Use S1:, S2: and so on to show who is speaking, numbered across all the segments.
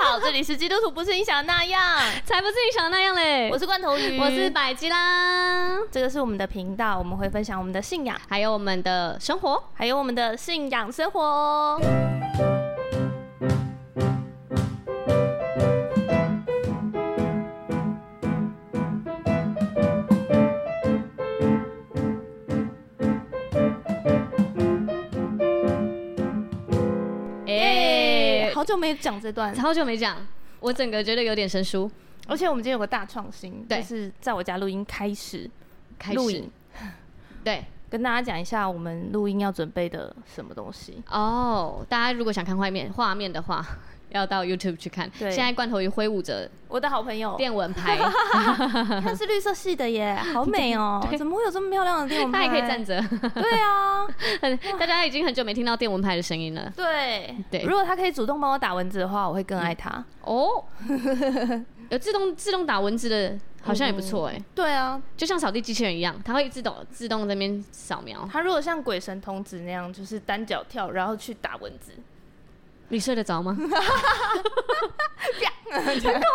S1: 好，这里是基督徒不是你想的那样，
S2: 才不是你想的那样嘞！
S1: 我是罐头鱼，
S2: 我是百吉啦。
S1: 这个是我们的频道，我们会分享我们的信仰，
S2: 还有我们的生活，
S1: 还有我们的信仰生活哦。好久没讲这段，
S2: 好久没讲，我整个觉得有点生疏。
S1: 而且我们今天有个大创新，就是在我家录音开始录影。
S2: 对，
S1: 跟大家讲一下我们录音要准备的什么东西
S2: 哦。大家如果想看画面的话，要到 YouTube 去看。
S1: 对，
S2: 现在罐头鱼挥舞着
S1: 我的好朋友
S2: 电蚊拍，
S1: 它是绿色系的耶，好美哦！怎么会有这么漂亮的电蚊拍？
S2: 它也可以站着。
S1: 对啊，
S2: 大家已经很久没听到电蚊拍的声音了。
S1: 对，如果它可以主动帮我打蚊子的话，我会更爱它。哦，
S2: 有自动打蚊子的，好像也不错哎。
S1: 对啊，就
S2: 像扫地机器人一样，它会自动在那边扫描。
S1: 它如果像鬼神童子那样，就是单脚跳，然后去打蚊子。
S2: 你睡得着吗？很恐怖
S1: 哎！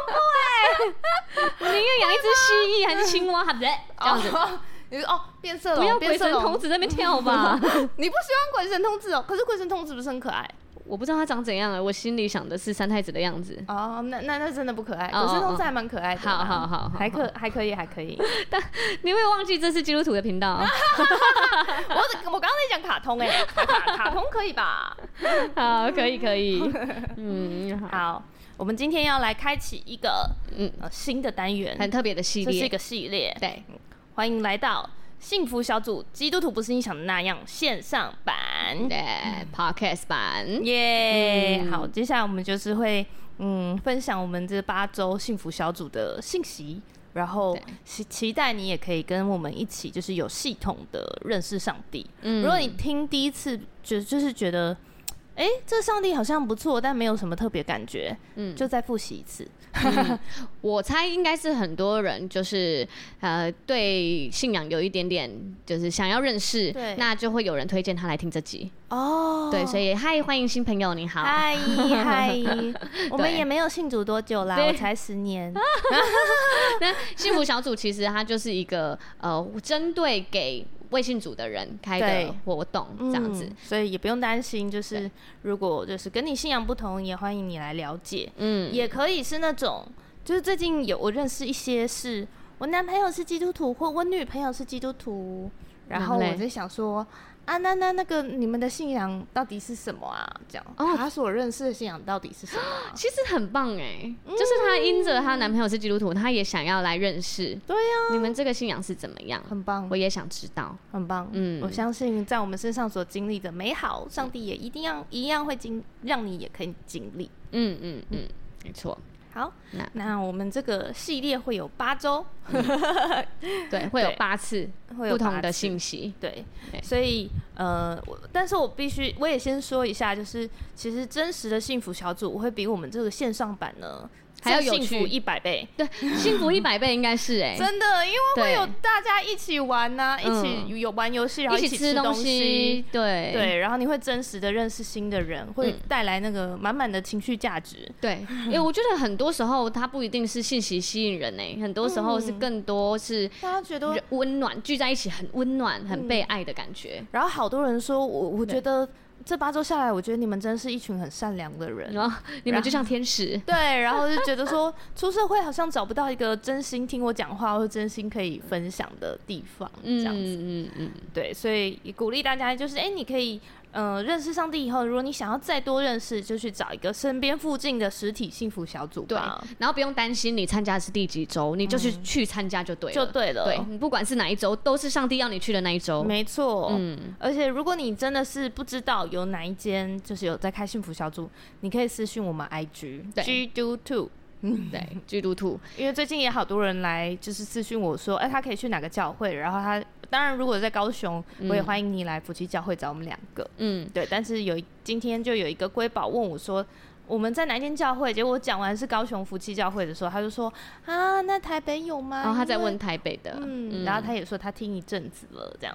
S2: 你宁愿养一只蜥蜴还是青蛙？这样子，
S1: 你说变色龙，
S2: 不要鬼神童子在那边跳吧？
S1: 你不喜欢鬼神童子哦？可是鬼神童子不是很可爱？
S2: 我不知道它长怎样了，我心里想的是三太子的样子。
S1: 哦，那真的不可爱。鬼神童子还蛮可爱的。
S2: 好，
S1: 还可以。
S2: 但你会忘记这是基督徒的频道？
S1: 我刚刚在讲卡通哎，卡通可以吧？
S2: 好，可以。
S1: 好，我们今天要来开启一个新的单元，
S2: 很特别的系列，
S1: 这是一个系列。
S2: 对，
S1: 欢迎来到幸福小组基督徒不是你想的那样线上版，
S2: 对 ，Podcast 版，
S1: 耶！好，接下来我们就是会分享我们这8周幸福小组的信息，然后期待你也可以跟我们一起，就是有系统的认识上帝。如果你听第一次就是觉得，这上帝好像不错，但没有什么特别感觉，就再复习一次。
S2: 我猜应该是很多人就是对信仰有一点点就是想要认识，那就会有人推荐他来听这集哦。对，所以嗨，欢迎新朋友，你好，
S1: 嗨，我们也没有信主多久啦，我才10年。
S2: 那幸福小组其实它就是一个针对给未信主的人开的活动，这样子，
S1: 所以也不用担心。就是如果就是跟你信仰不同，也欢迎你来了解。也可以是那种，就是最近我认识一些是我男朋友是基督徒，或我女朋友是基督徒，然后我就想说啊，那个你们的信仰到底是什么啊？这样，他所认识的信仰到底是什么
S2: 其实很棒哎，就是她因着她男朋友是基督徒，她也想要来认识。
S1: 对呀，
S2: 你们这个信仰是怎么样？
S1: 很棒，
S2: 我也想知道。
S1: 很棒，我相信在我们身上所经历的美好，上帝也一样会让你也可以经历。
S2: 没错。
S1: 好，那我们这个系列会有8周，
S2: 对，会有8次不同的信息，
S1: 对，所以但是我也先说一下，就是其实真实的幸福小组，我会比我们这个线上版呢
S2: 还要有
S1: 趣，幸福100倍，
S2: 对，幸福100倍应该是
S1: 真的，因为会有大家一起玩啊，一起玩游戏，然后一起吃东西，对，然后你会真实的认识新的人，会带来那个满满的情绪价值，
S2: 对，因为我觉得很多时候它不一定是信息吸引人很多时候是更多是
S1: 大家觉得
S2: 温暖，聚在一起很温暖，很被爱的感觉。
S1: 然后好多人说，我觉得这8周下来，我觉得你们真是一群很善良的人，
S2: 你们就像天使。
S1: 对，然后就觉得说出社会好像找不到一个真心听我讲话或真心可以分享的地方，这样子。对，所以也鼓励大家，就是你可以认识上帝以后，如果你想要再多认识，就去找一个身边附近的实体幸福小组吧。
S2: 对，然后不用担心你参加的是第几周，你就是去参加就对了。对，你不管是哪一周，都是上帝要你去的那一周。
S1: 没错。而且如果你真的是不知道有哪一间就是有在开幸福小组，你可以私讯我们 IG GDO2。
S2: 对，基督徒，
S1: 因为最近也好多人来，就是私讯我说，他可以去哪个教会？然后他当然如果在高雄，我也欢迎你来福气教会找我们2个。对。但是今天就有一个瑰宝问我说，我们在哪一间教会？结果我讲完是高雄福气教会的时候，他就说那台北有吗？
S2: 然后他在问台北的，
S1: 然后他也说他听一阵子了，这样。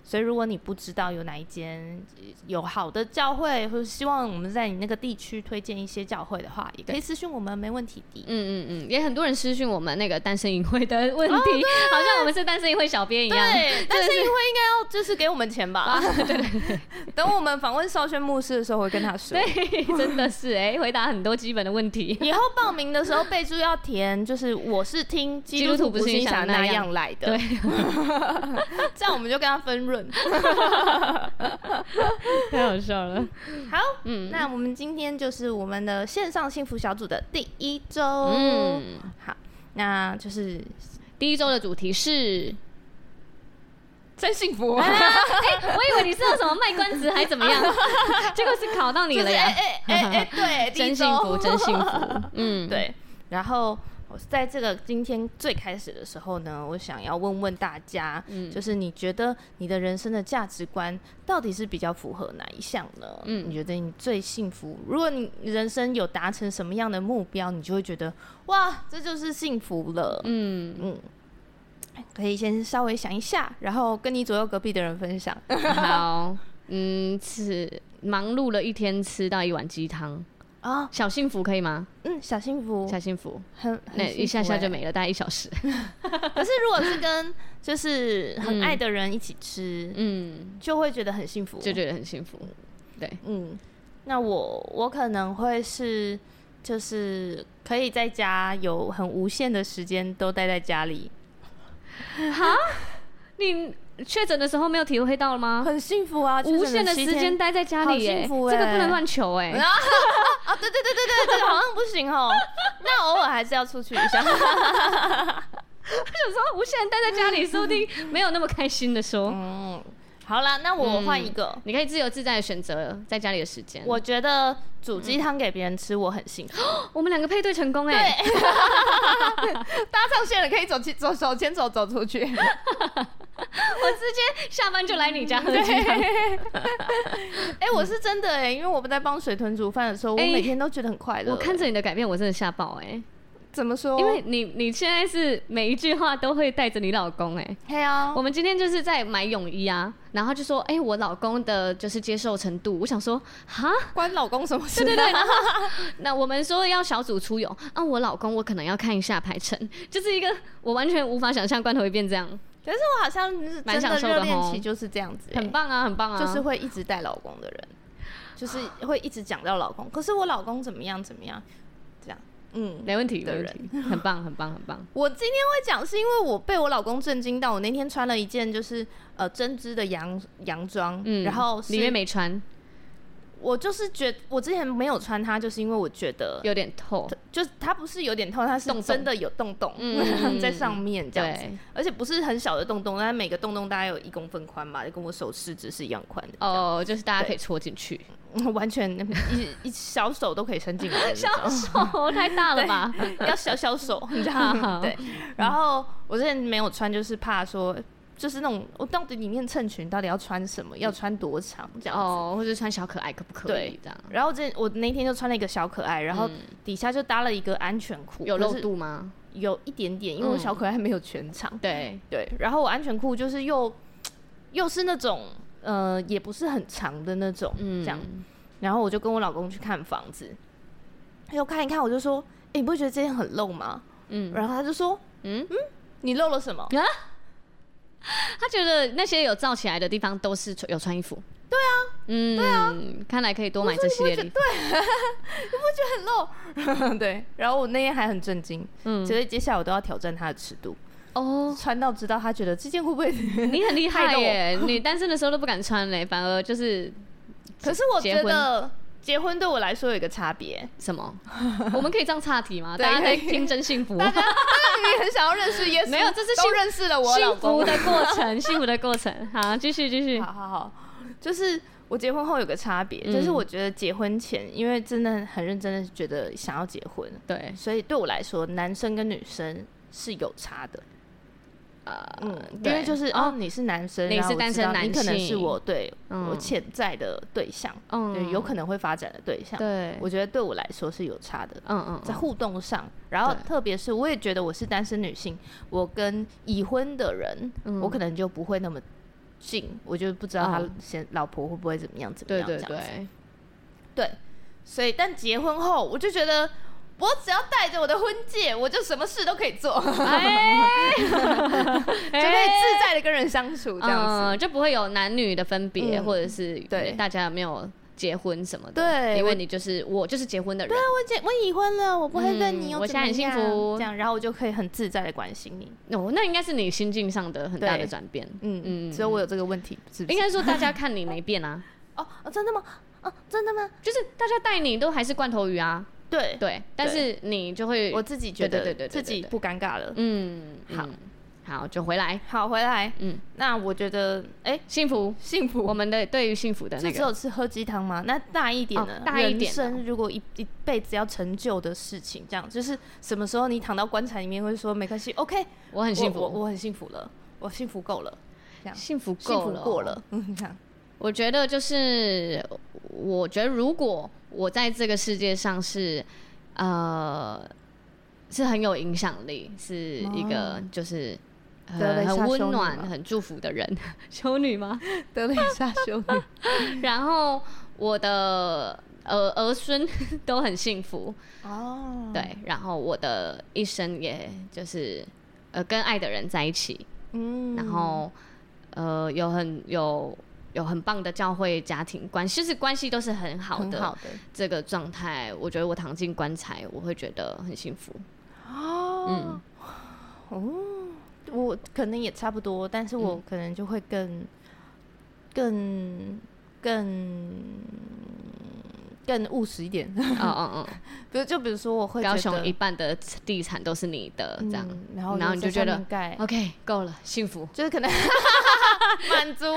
S1: 所以如果你不知道有哪一间有好的教会，或者希望我们在你那个地区推荐一些教会的话，也可以私讯我们，没问题的。
S2: 也很多人私讯我们那个单身营会的问题，好像我们是单身营会小编一样。
S1: 对，单身营会应该要就是给我们钱吧？对，等我们访问少轩牧师的时候，会跟他说。
S2: 对，真的是回答很多基本的问题。
S1: 以后报名的时候备注要填，就是我是听基督徒不是你想那样来的。对，这样我们就跟他分润。
S2: 太好笑了。
S1: 好，那我们今天就是我们的线上幸福小组的第1周。好，那就是
S2: 第1周的主题是
S1: 真幸福。
S2: 我以为你是有什么卖关子还怎么样，结果是考到你了呀。
S1: 对，
S2: 真幸福，真幸福。
S1: 对。然后在这个今天最开始的时候呢，我想要问问大家，就是你觉得你的人生的价值观到底是比较符合哪一项呢？你觉得你最幸福？如果你人生有达成什么样的目标，你就会觉得哇，这就是幸福了。可以先稍微想一下，然后跟你左右隔壁的人分享。
S2: 好，忙碌了一天，吃到1碗鸡汤。小幸福可以吗？
S1: 小幸福，
S2: 小幸福，
S1: 很
S2: 一下下就没了，大概1小时。
S1: 可是如果是跟就是很爱的人一起吃，就会觉得很幸福，
S2: 就觉得很幸福。对，
S1: 那我可能会是就是可以在家有很无限的时间都待在家里。
S2: 哈，你确诊的时候没有体会到了吗？
S1: 很幸福啊，
S2: 无限的时间待在家里，
S1: 幸福
S2: 这个不能乱求对，
S1: 这个好像不行哦。那偶尔还是要出去一下。有
S2: 时候无限待在家里，说不定没有那么开心的说。
S1: 好啦，那我换一个，
S2: 你可以自由自在的选择在家里的时间。
S1: 我觉得煮鸡汤给别人吃，我很幸福。
S2: 我们2个配对成功对，
S1: 搭上线了，可以手牵手走出去。我
S2: 直接下班就来你家喝鸡汤。
S1: 我是真的因为我在帮水豚煮饭的时候，我每天都觉得很快乐。
S2: 我看着你的改变，我真的吓爆
S1: 怎么说？
S2: 因为你现在是每一句话都会带着你老公
S1: 对啊。
S2: 我们今天就是在买泳衣啊，然后就说我老公的就是接受程度，我想说哈，
S1: 关老公什么事？
S2: 对。然后那我们说要小组出游我老公我可能要看一下排程，就是一个我完全无法想象罐头会变这样。
S1: 可是我好像是真的热恋期就是这样子
S2: 很棒啊，很棒啊，
S1: 就是会一直带老公的人，就是会一直讲到老公。可是我老公怎么样怎么样，这样。
S2: 没问题的人，很棒，很棒，很棒。
S1: 我今天会讲，是因为我被我老公震惊到。我那天穿了一件就是针织的洋装，然后
S2: 里面没穿。
S1: 我就是觉得我之前没有穿它，就是因为我觉得
S2: 有点透，
S1: 就是它不是有点透，它是真的有洞洞在上面这样子，而且不是很小的洞洞，但每个洞洞大概有1公分宽吧，跟我手食指是一样宽的。
S2: 就是大家可以戳进去。
S1: 完全一小手都可以伸进来，
S2: 小手太大了吧？
S1: 要小手，你知道吗？对。然后我之前没有穿，就是怕说，就是那种我到底里面衬裙到底要穿什么，要穿多长这样子，
S2: 或者穿小可爱可不可以这样？
S1: 然后我那天就穿了一个小可爱，然后底下就搭了一个安全裤，
S2: 有露肚吗？
S1: 有一点点，因为我小可爱没有全长。
S2: 对。
S1: 然后我安全裤就是又是那种。也不是很长的那种，这样。然后我就跟我老公去看房子，又看一看，我就说：“你不会觉得这件很露吗？”然后他就说：“你露了什么？”
S2: 他觉得那些有罩起来的地方都是有穿衣服。
S1: 对啊，对啊，
S2: 看来可以多买这系列的衣服。
S1: 对，你不觉得很露？对。然后我那天还很震惊，所以接下来我都要挑战他的尺度。穿到知道他觉得这件会不会
S2: 你很厉害耶？你单身的时候都不敢穿嘞，反而就是。
S1: 可是我觉得结婚对我来说有一个差别。
S2: 什么？我们可以这样岔题吗？大家在听真幸福。
S1: 大家你很想要认识耶稣？
S2: 没有，这是
S1: 都认识了我老公。
S2: 幸福的过程，幸福的过程。好，继续。
S1: 好，就是我结婚后有个差别，就是我觉得结婚前，因为真的很认真的觉得想要结婚，
S2: 对，
S1: 所以对我来说，男生跟女生是有差的。因为就是你是男生，
S2: 你是单身男性，
S1: 你可能是我我潜在的对象，有可能会发展的对象。
S2: 对，
S1: 我觉得对我来说是有差的。在互动上，然后特别是我也觉得我是单身女性，我跟已婚的人，我可能就不会那么近，我就不知道他老婆会不会怎么样这样子。对，所以但结婚后，我就觉得我只要带着我的婚戒，我就什么事都可以做，就可以自在的跟人相处，这样子，
S2: 就不会有男女的分别，或者是大家有没有结婚什么的。对，因为我就是结婚的人。
S1: 对，我已婚了，我不会跟你
S2: 我现在很幸福，
S1: 这样，然后我就可以很自在的关心你。
S2: 那应该是你心境上的很大的转变。
S1: 只有我有这个问题，是不是？
S2: 应该说大家看你没变啊。
S1: 真的吗？真的吗？
S2: 就是大家带你都还是罐头鱼啊。
S1: 对，
S2: 但是你就会
S1: 我自己觉得自己不尴尬了。
S2: 好，就回来。
S1: 那我觉得，
S2: 幸福，我们的对于幸福的那个，
S1: 只有吃喝鸡汤吗？那大一点的，大一点，人生如果一辈子要成就的事情，这样就是什么时候你躺到棺材里面会说没关系 ，OK，
S2: 我很幸福，
S1: 我很幸福了，我幸福够了，这样
S2: 幸福
S1: 过了，这样。
S2: 我觉得如果我在这个世界上是很有影响力，是一个就是很温暖、很祝福的人，修女吗？
S1: 德蕾莎修女。
S2: 然后我的儿孙都很幸福对，然后我的一生也就是跟爱的人在一起，然后有很棒的教会家庭关系，就是关系都是很好的这个状态，我觉得我躺进棺材，我会觉得很幸福。
S1: 我可能也差不多，但是我可能就会更务实一点。比如说我会觉得
S2: 高雄一半的地产都是你的，这样，然后你就觉得 OK 够了，幸福，
S1: 就是可能满足。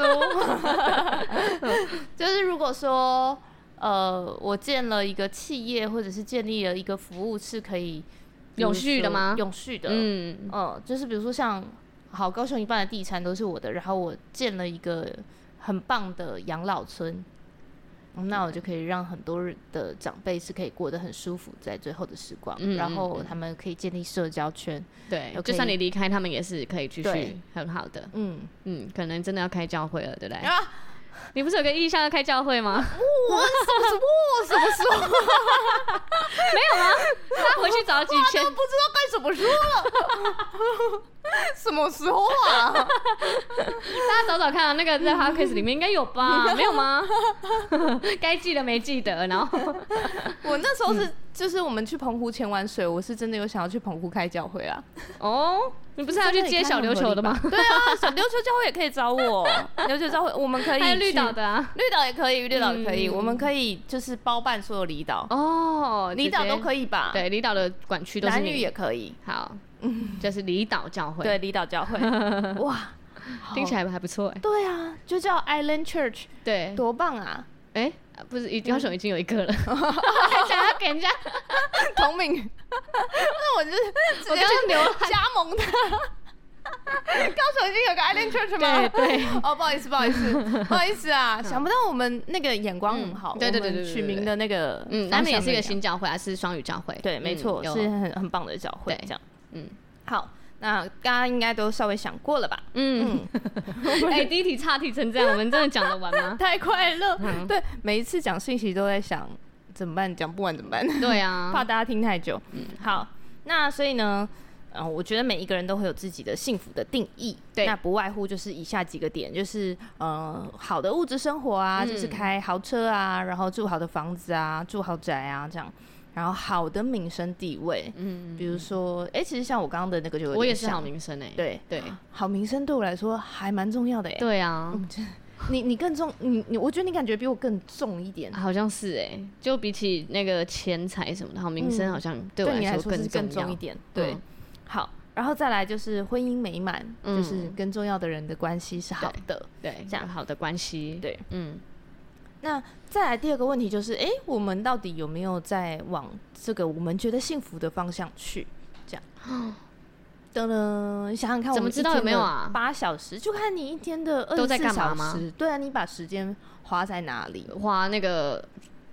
S1: 就是如果说我建了一个企业，或者是建立了一个服务，是可以
S2: 永续的吗？
S1: 永续的，就是比如说像高雄一半的地产都是我的，然后我建了一个很棒的养老村。那我就可以让很多的长辈是可以过得很舒服在最后的时光，然后他们可以建立社交圈，
S2: 对，就算你离开他们也是可以继续很好的。可能真的要开教会了，对不对？你不是有个意向要开教会吗？
S1: 什么时候？
S2: 没有吗？他回去找几千，
S1: 不知道该怎么说了。什么时候啊？
S2: 大家找找看啊，那个在 podcast 里面应该有吧？没有吗？该记得没记得，然后
S1: 我那时候就是我们去澎湖潜完水，我是真的有想要去澎湖开教会啊。
S2: 你不是要去接小琉球的吗？
S1: 对啊，小琉球教会也可以找我。琉球教会我们可以去，还有
S2: 绿岛的啊，
S1: 绿岛也可以，绿岛也可以，我们可以就是包办所有离岛。离岛都可以吧？
S2: 对，离岛的管区都是你，
S1: 男女也可以。
S2: 好，就是离岛教会。
S1: 对，离岛教会。哇，
S2: 听起来还不错哎。
S1: 对啊，就叫 Island Church。对，多棒啊！
S2: 不是，高雄已经有一个了，还想要给人家
S1: 同名，那我就直接去加盟他。高雄已经有个 Island Church 吗？
S2: 对。
S1: 不好意思啊，想不到我们那个眼光很好。对，取名的那个，
S2: 他们也是一个新教会，还是双语教会？
S1: 对，没错，是很棒的教会。这样，好。那刚刚应该都稍微想过了吧？
S2: 第一题岔题成这样，我们真的讲得完吗？
S1: 太快乐！对，每一次讲信息都在想怎么办，讲不完怎么办？
S2: 对啊，
S1: 怕大家听太久。好，那所以呢，我觉得每一个人都会有自己的幸福的定义。对，那不外乎就是以下几个点，就是好的物质生活啊，就是开豪车啊，然后住好的房子啊，住豪宅啊，这样。然后好的名声地位，比如说，其实像我刚刚的那个就有点像，
S2: 我也是好名声
S1: 对，好名声对我来说还蛮重要的
S2: 对啊，
S1: 你更重，我觉得你感觉比我更重一点，
S2: 好像是就比起那个钱财什么的，好名声好像对我来说
S1: 更重一点，对，好。然后再来就是婚姻美满，就是跟重要的人的关系是好的，
S2: 对，这样好的关系，
S1: 对，那再来第二个问题就是，我们到底有没有在往这个我们觉得幸福的方向去？这样，你想想看，
S2: 怎么知道有没有啊
S1: ？8小时，就看你一天的24小时。对啊，你把时间花在哪里？
S2: 花那个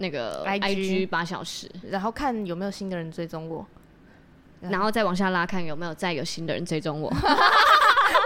S2: IG 8小时，
S1: 然后看有没有新的人追踪我，
S2: 然后再往下拉看有没有再有新的人追踪我。
S1: 哇，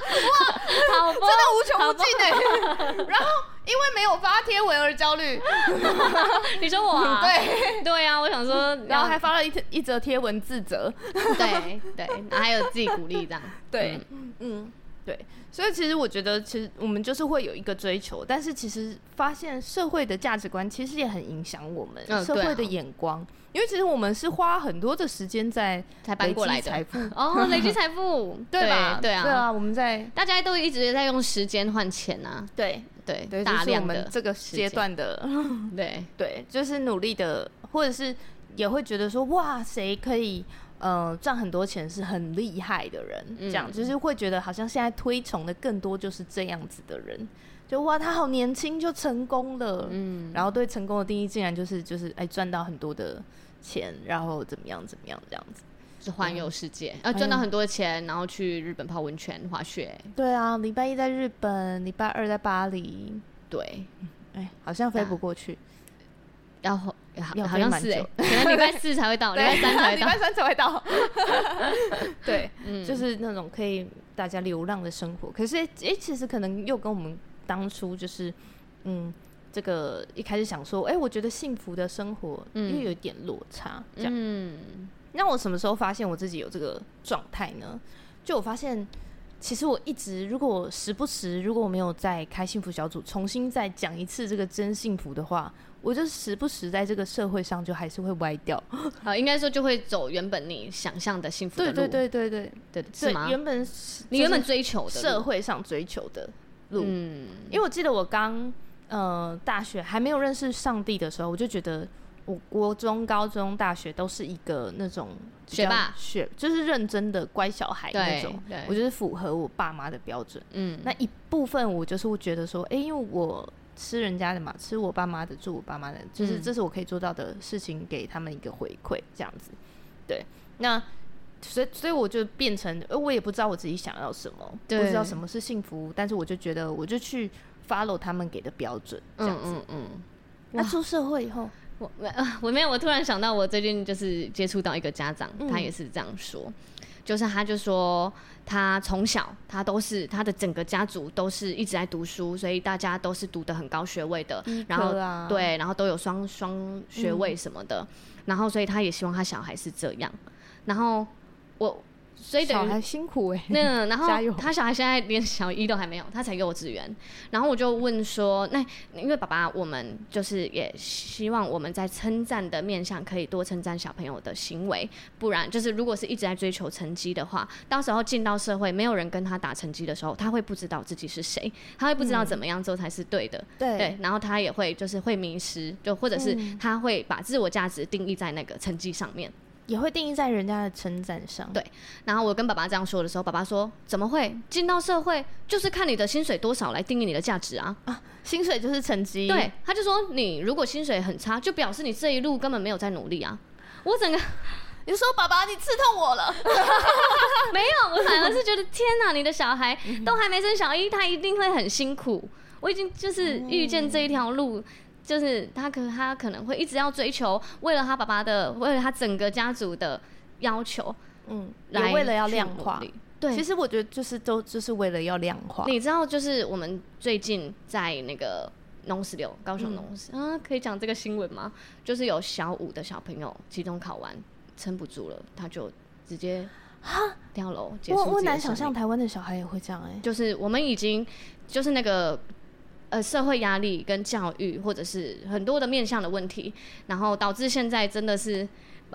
S2: 好
S1: 真的无穷无尽然后因为没有发贴文而焦虑。
S2: 你说我啊？对啊，我想说，
S1: 然后还发了一则贴文自责。
S2: 对，然后还有自己鼓励这样。
S1: 对，对，所以其实我觉得，其实我们就是会有一个追求，但是其实发现社会的价值观其实也很影响我们，社会的眼光。因为其实我们是花很多的时间在
S2: 搬过来的
S1: 财富
S2: 累积财富，
S1: 对吧？
S2: 对啊，
S1: 我们
S2: 大家都一直在用时间换钱啊。
S1: 对，
S2: 大量的，
S1: 就是我们这个阶段的对，就是努力的，或者是也会觉得说，哇，谁可以赚很多钱是很厉害的人，这样就是会觉得好像现在推崇的更多就是这样子的人，就哇他好年轻就成功了，然后对成功的定义竟然就是赚到很多的钱，然后怎么样这样子，
S2: 是环游世界，赚到很多钱，然后去日本泡温泉滑雪。
S1: 对啊，礼拜一在日本，礼拜二在巴黎。
S2: 对，
S1: 好像飞不过去，
S2: 好像是可能礼拜4才会到，礼拜3才会到，
S1: 礼拜3才会到。对，就是那种可以大家流浪的生活。可是其实可能又跟我们当初就是这个一开始想说，我觉得幸福的生活又有一点落差，这样。那我什么时候发现我自己有这个状态呢？就我发现，其实我一直如果时不时，如果我没有再开幸福小组，重新再讲一次这个真幸福的话，我就时不时在这个社会上就还是会歪掉。
S2: 应该说就会走原本你想象的幸福的路。
S1: 对，
S2: 是吗？
S1: 你原本
S2: 追求的
S1: 社会上追求的路。因为我记得我刚大学还没有认识上帝的时候，我就觉得我国中、高中、大学都是一个那种
S2: 学霸，
S1: 就是认真的乖小孩那种。我就是符合我爸妈的标准。那一部分我就是会觉得说，因为我吃人家的嘛，吃我爸妈的，住我爸妈的，就是这是我可以做到的事情，给他们一个回馈，这样子。对，那所以我就变成，我也不知道我自己想要什么，不知道什么是幸福，但是我就觉得，我就去 follow 他们给的标准，这样子。那出社会以后，
S2: 我没有，我突然想到，我最近就是接触到一个家长，他也是这样说。就是他就说他从小他的整个家族都是一直在读书，所以大家都是读得很高学位的，然后对，然后都有双学位什么的，然后所以他也希望他小孩是这样，然后所以
S1: 小孩辛苦
S2: 然后他小孩现在连小一都还没有，他才幼稚园。然后我就问说，那因为爸爸我们就是也希望我们在称赞的面向可以多称赞小朋友的行为，不然就是如果是一直在追求成绩的话，到时候进到社会没有人跟他打成绩的时候，他会不知道自己是谁，他会不知道怎么样做才是对的。对，然后他也会就是会迷失，就或者是他会把自我价值定义在那个成绩上面。
S1: 也会定义在人家的称赞上。
S2: 对，然后我跟爸爸这样说的时候，爸爸说：“怎么会？进到社会就是看你的薪水多少来定义你的价值啊！
S1: 薪水就是成绩。”
S2: 对，他就说：“你如果薪水很差，就表示你这一路根本没有在努力啊！”我整个，
S1: 你说爸爸，你刺痛我了。
S2: 没有，我反而是觉得天哪，你的小孩都还没升小一，他一定会很辛苦。我已经就是遇见这一条路。就是他可能会一直要追求，为了他爸爸的，为了他整个家族的要求，
S1: 也为了要量化。
S2: 对，
S1: 其实我觉得就是为了要量化。
S2: 你知道，就是我们最近在那个农十六，高雄农十可以讲这个新闻吗？就是有小5的小朋友期中考完撑不住了，他就直接跳楼结束自己的生命。
S1: 我难想象台湾的小孩也会这样
S2: 就是我们已经就是那个。社会压力跟教育，或者是很多的面向的问题，然后导致现在真的是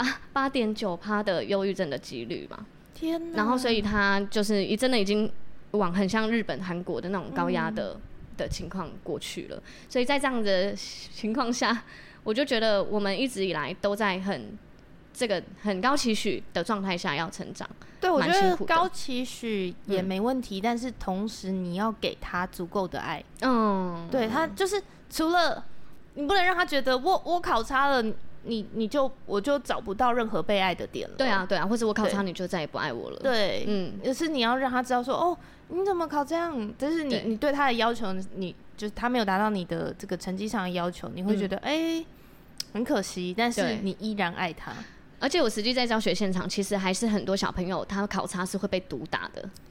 S2: 8.9% 的忧郁症的几率嘛。
S1: 天哪！
S2: 然后所以他就是真的已经往很像日本、韩国的那种高压的情况过去了。所以在这样的情况下，我就觉得我们一直以来都在这个很高期许的状态下要成长。
S1: 对，我觉得高期许也没问题，但是同时你要给他足够的爱。对，他就是除了你不能让他觉得我考差了，我就找不到任何被爱的点了。
S2: 对啊，或者我考差你就再也不爱我了。
S1: 对，就是你要让他知道说，你怎么考这样？就是你对他的要求，就是他没有达到你的这个成绩上的要求，你会觉得很可惜，但是你依然爱他。
S2: 而且我实际在教学现场，其实还是很多小朋友他考差是会被毒打的。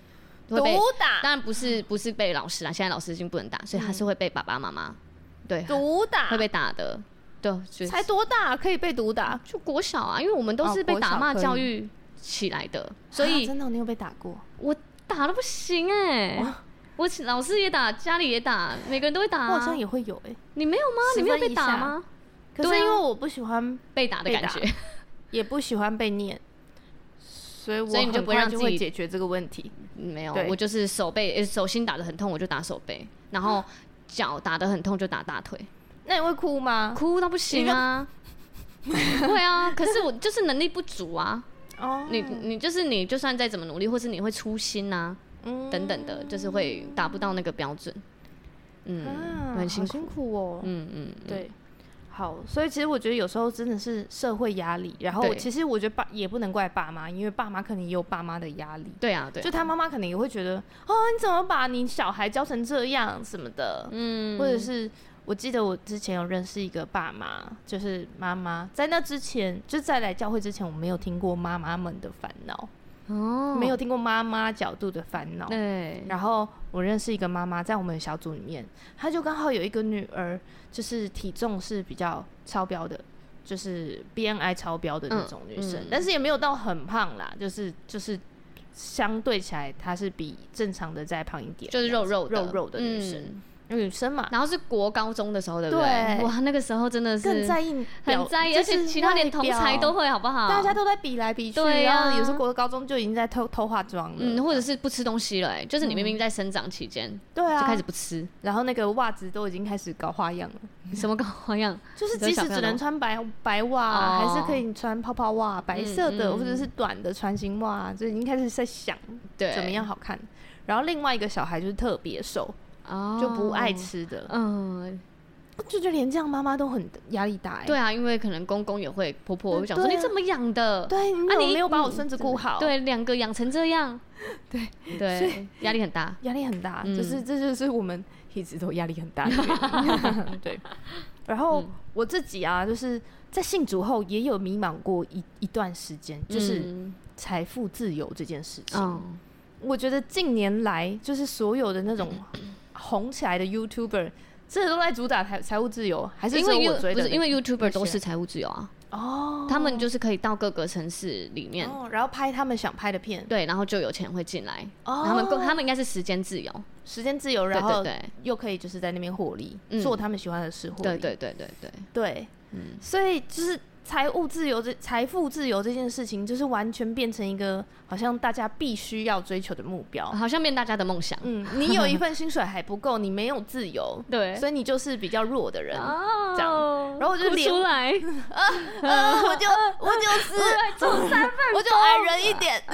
S2: 会被
S1: 毒打，
S2: 当然不是被老师啦，现在老师已经不能打，所以他是会被爸爸妈妈对
S1: 毒打，
S2: 会被打的。对，
S1: 才多大可以被毒打？
S2: 就国小啊，因为我们都是被打骂教育起来的，所以
S1: 真的你有被打过？
S2: 我打得不行我老师也打，家里也打，每个人都会打。
S1: 我好像也会有
S2: 你没有吗？你没有被打吗？
S1: 可是因为我不喜欢
S2: 被打的感觉，
S1: 也不喜欢被念，所以你就不会让自己解决这个问题。
S2: 没有，我就是手心打得很痛，我就打手背，然后脚打得很痛就打大腿。
S1: 那你会哭吗？
S2: 哭到不行啊！会啊，可是我就是能力不足啊。你就算再怎么努力，或是你会粗心啊，等等的，就是会达不到那个标准。很辛苦
S1: 哦。对。好，所以其实我觉得有时候真的是社会压力，然后其实我觉得也不能怪爸妈，因为爸妈可能也有爸妈的压力。
S2: 对啊，
S1: 就他妈妈可能也会觉得，你怎么把你小孩教成这样什么的，或者是我记得我之前有认识一个爸妈，就是妈妈在那之前，就在来教会之前，我没有听过妈妈们的烦恼。没有听过妈妈角度的烦恼。对。然后我认识一个妈妈，在我们小组里面，她就刚好有一个女儿，就是体重是比较超标的，就是 BMI 超标的那种女生，但是也没有到很胖啦，就是相对起来，她是比正常的再胖一点，
S2: 就是肉
S1: 肉的女生。女生嘛，
S2: 然后是国高中的时候，对不对？哇，那个时候真的是
S1: 更在意，
S2: 很在意，而且其他连同才都会，好不好？
S1: 大家都在比来比去，然后有时候国高中就已经在偷化妆了，
S2: 或者是不吃东西了，就是你明明在生长期间，
S1: 对啊，
S2: 就开始不吃，
S1: 然后那个袜子都已经开始搞花样了。
S2: 什么搞花样？
S1: 就是即使只能穿白袜，还是可以穿泡泡袜，白色的或者是短的船型袜，就已经开始在想怎么样好看。然后另外一个小孩就是特别瘦。就不爱吃的，就觉得连这样妈妈都很压力大。
S2: 对啊，因为可能公公也会，婆婆会讲说你怎么养的？
S1: 对，你没有把我孙子顾好，
S2: 对，2个养成这样，对，压力很大，
S1: 这就是我们一直都压力很大的原因。对，然后我自己啊，就是在信主后也有迷茫过一段时间，就是财富自由这件事情。我觉得近年来就是所有的那种红起来的 YouTuber， 真的都在主打财务自由，还是只有我追的？
S2: 不是因为 YouTuber 都是财务自由啊。他们就是可以到各个城市里面，
S1: 然后拍他们想拍的片，
S2: 对，然后就有钱会进来。他们应该是时间自由，
S1: 然后又可以就是在那边获利，做他们喜欢的事获利。对，所以就是财富自由这件事情，就是完全变成一个好像大家必须要追求的目标，
S2: 好像变大家的梦想。
S1: 你有一份薪水还不够，你没有自由，对，所以你就是比较弱的人，这样。然后我就
S2: 出来，
S1: 我就是做3份，我就矮人一点，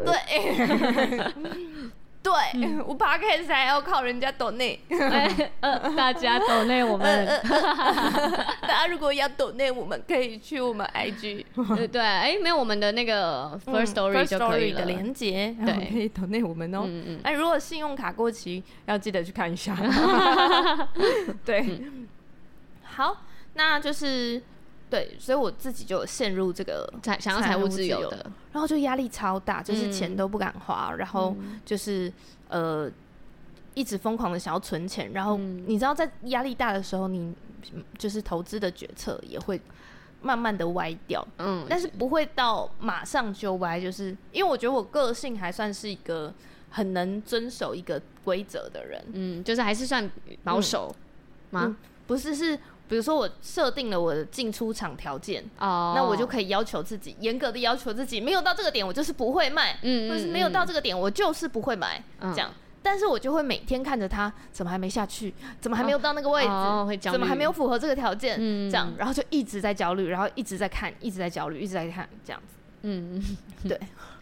S1: 对，我 podcast 还要靠人家抖内，
S2: 大家抖内我们，
S1: 大家如果要抖内，我们可以去我们 IG，
S2: 对，没有我们的那个 First Story 就可以了
S1: 的连结，然后可以抖内我们哦。如果信用卡过期，要记得去看一下。对，好，那就是对，所以我自己就有陷入这个
S2: 想要财务自由的，
S1: 然后就压力超大，就是钱都不敢花，然后就是一直疯狂的想要存钱，然后你知道在压力大的时候，你就是投资的决策也会慢慢的歪掉，但是不会到马上就歪，就是因为我觉得我个性还算是一个很能遵守一个规则的人，
S2: 就是还是算保守吗？
S1: 不是。比如说我设定了我的进出场条件，那我就可以要求自己，严格的要求自己，没有到这个点我就是不会卖，或者是没有到这个点我就是不会买，这样。但是我就会每天看着它怎么还没下去，怎么还没有到那个位置，怎么还没有符合这个条件，这样，然后就一直在焦虑，然后一直在看，一直在焦虑，一直在看，这样子。对。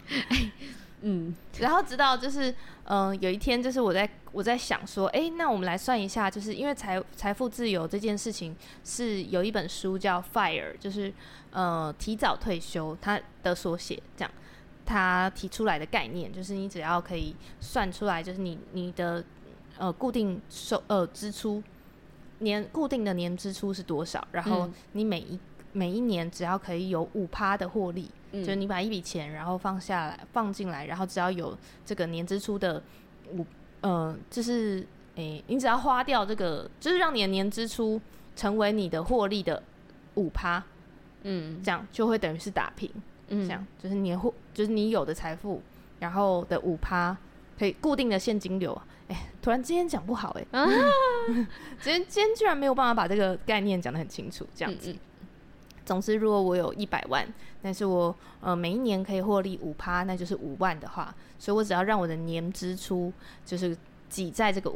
S1: 然后直到就是有一天就是我在想说，那我们来算一下，就是因为财富自由这件事情是有一本书叫 FIRE， 就是提早退休它的缩写，这样他提出来的概念就是你只要可以算出来，就是你的固定支出固定的年支出是多少，然后你每每一年只要可以有5%的获利，就是你把一笔钱然后放进来，然后只要有这个年支出的就是你只要花掉这个，就是让你的年支出成为你的获利的5%，这样就会等于是打平，这样就是你有的财富，然后的5%可以固定的现金流。突然今天讲不好今天居然没有办法把这个概念讲得很清楚，这样子。总之，如果我有100万，但是我每一年可以获利5%，那就是5万的话，所以我只要让我的年支出就是挤在这个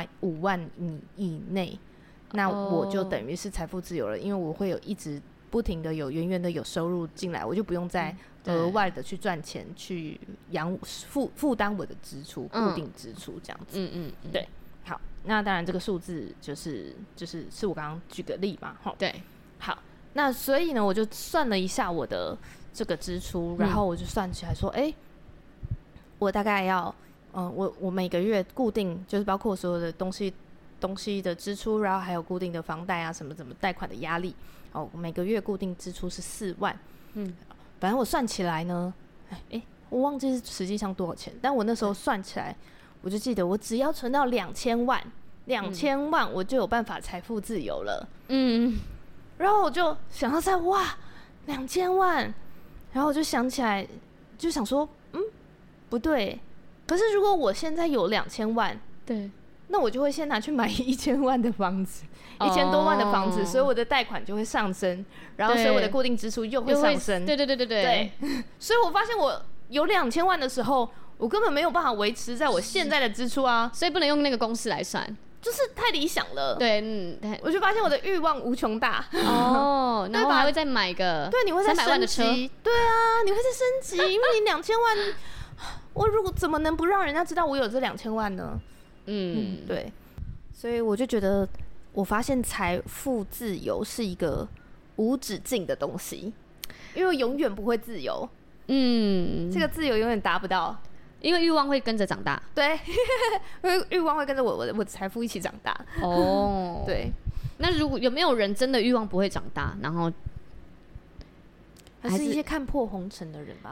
S1: 5万以内，那我就等于是财富自由了，因为我会有一直不停的源源的有收入进来，我就不用再额外的去赚钱去负担我的支出，固定支出这样子。对。好，那当然这个数字就是我刚刚举个例嘛，
S2: 对。
S1: 好，那所以呢，我就算了一下我的这个支出，然后我就算起来说，我大概要我每个月固定就是包括所有的东西的支出，然后还有固定的房贷啊什么贷款的压力，每个月固定支出是4万。反正我算起来呢，我忘记是实际上多少钱，但我那时候算起来，我就记得我只要存到2000万，我就有办法财富自由了。然后我就想到哇，2000万，然后我就想起来，就想说，不对，可是如果我现在有2000万，
S2: 对，
S1: 那我就会先拿去买1000万的房子，1000多万的房子，所以我的贷款就会上升，然后所以我的固定支出又会上升。对，所以我发现我有2000万的时候，我根本没有办法维持在我现在的支出啊，
S2: 所以不能用那个公式来算，
S1: 就是太理想了。
S2: 对，
S1: 我就发现我的欲望无穷大。
S2: 然后还会再买个
S1: 对，你会再
S2: 300万的车。
S1: 对啊，你会再升级，因为你2000万，我如果怎么能不让人家知道我有这2000万呢？对，所以我就觉得，我发现财富自由是一个无止境的东西，因为永远不会自由。这个自由永远达不到，
S2: 因为欲望会跟着长大。
S1: 对，因为欲望会跟着我的财富一起长大。对。
S2: 那如果有没有人真的欲望不会长大，然后
S1: 还是一些看破红尘的人吧？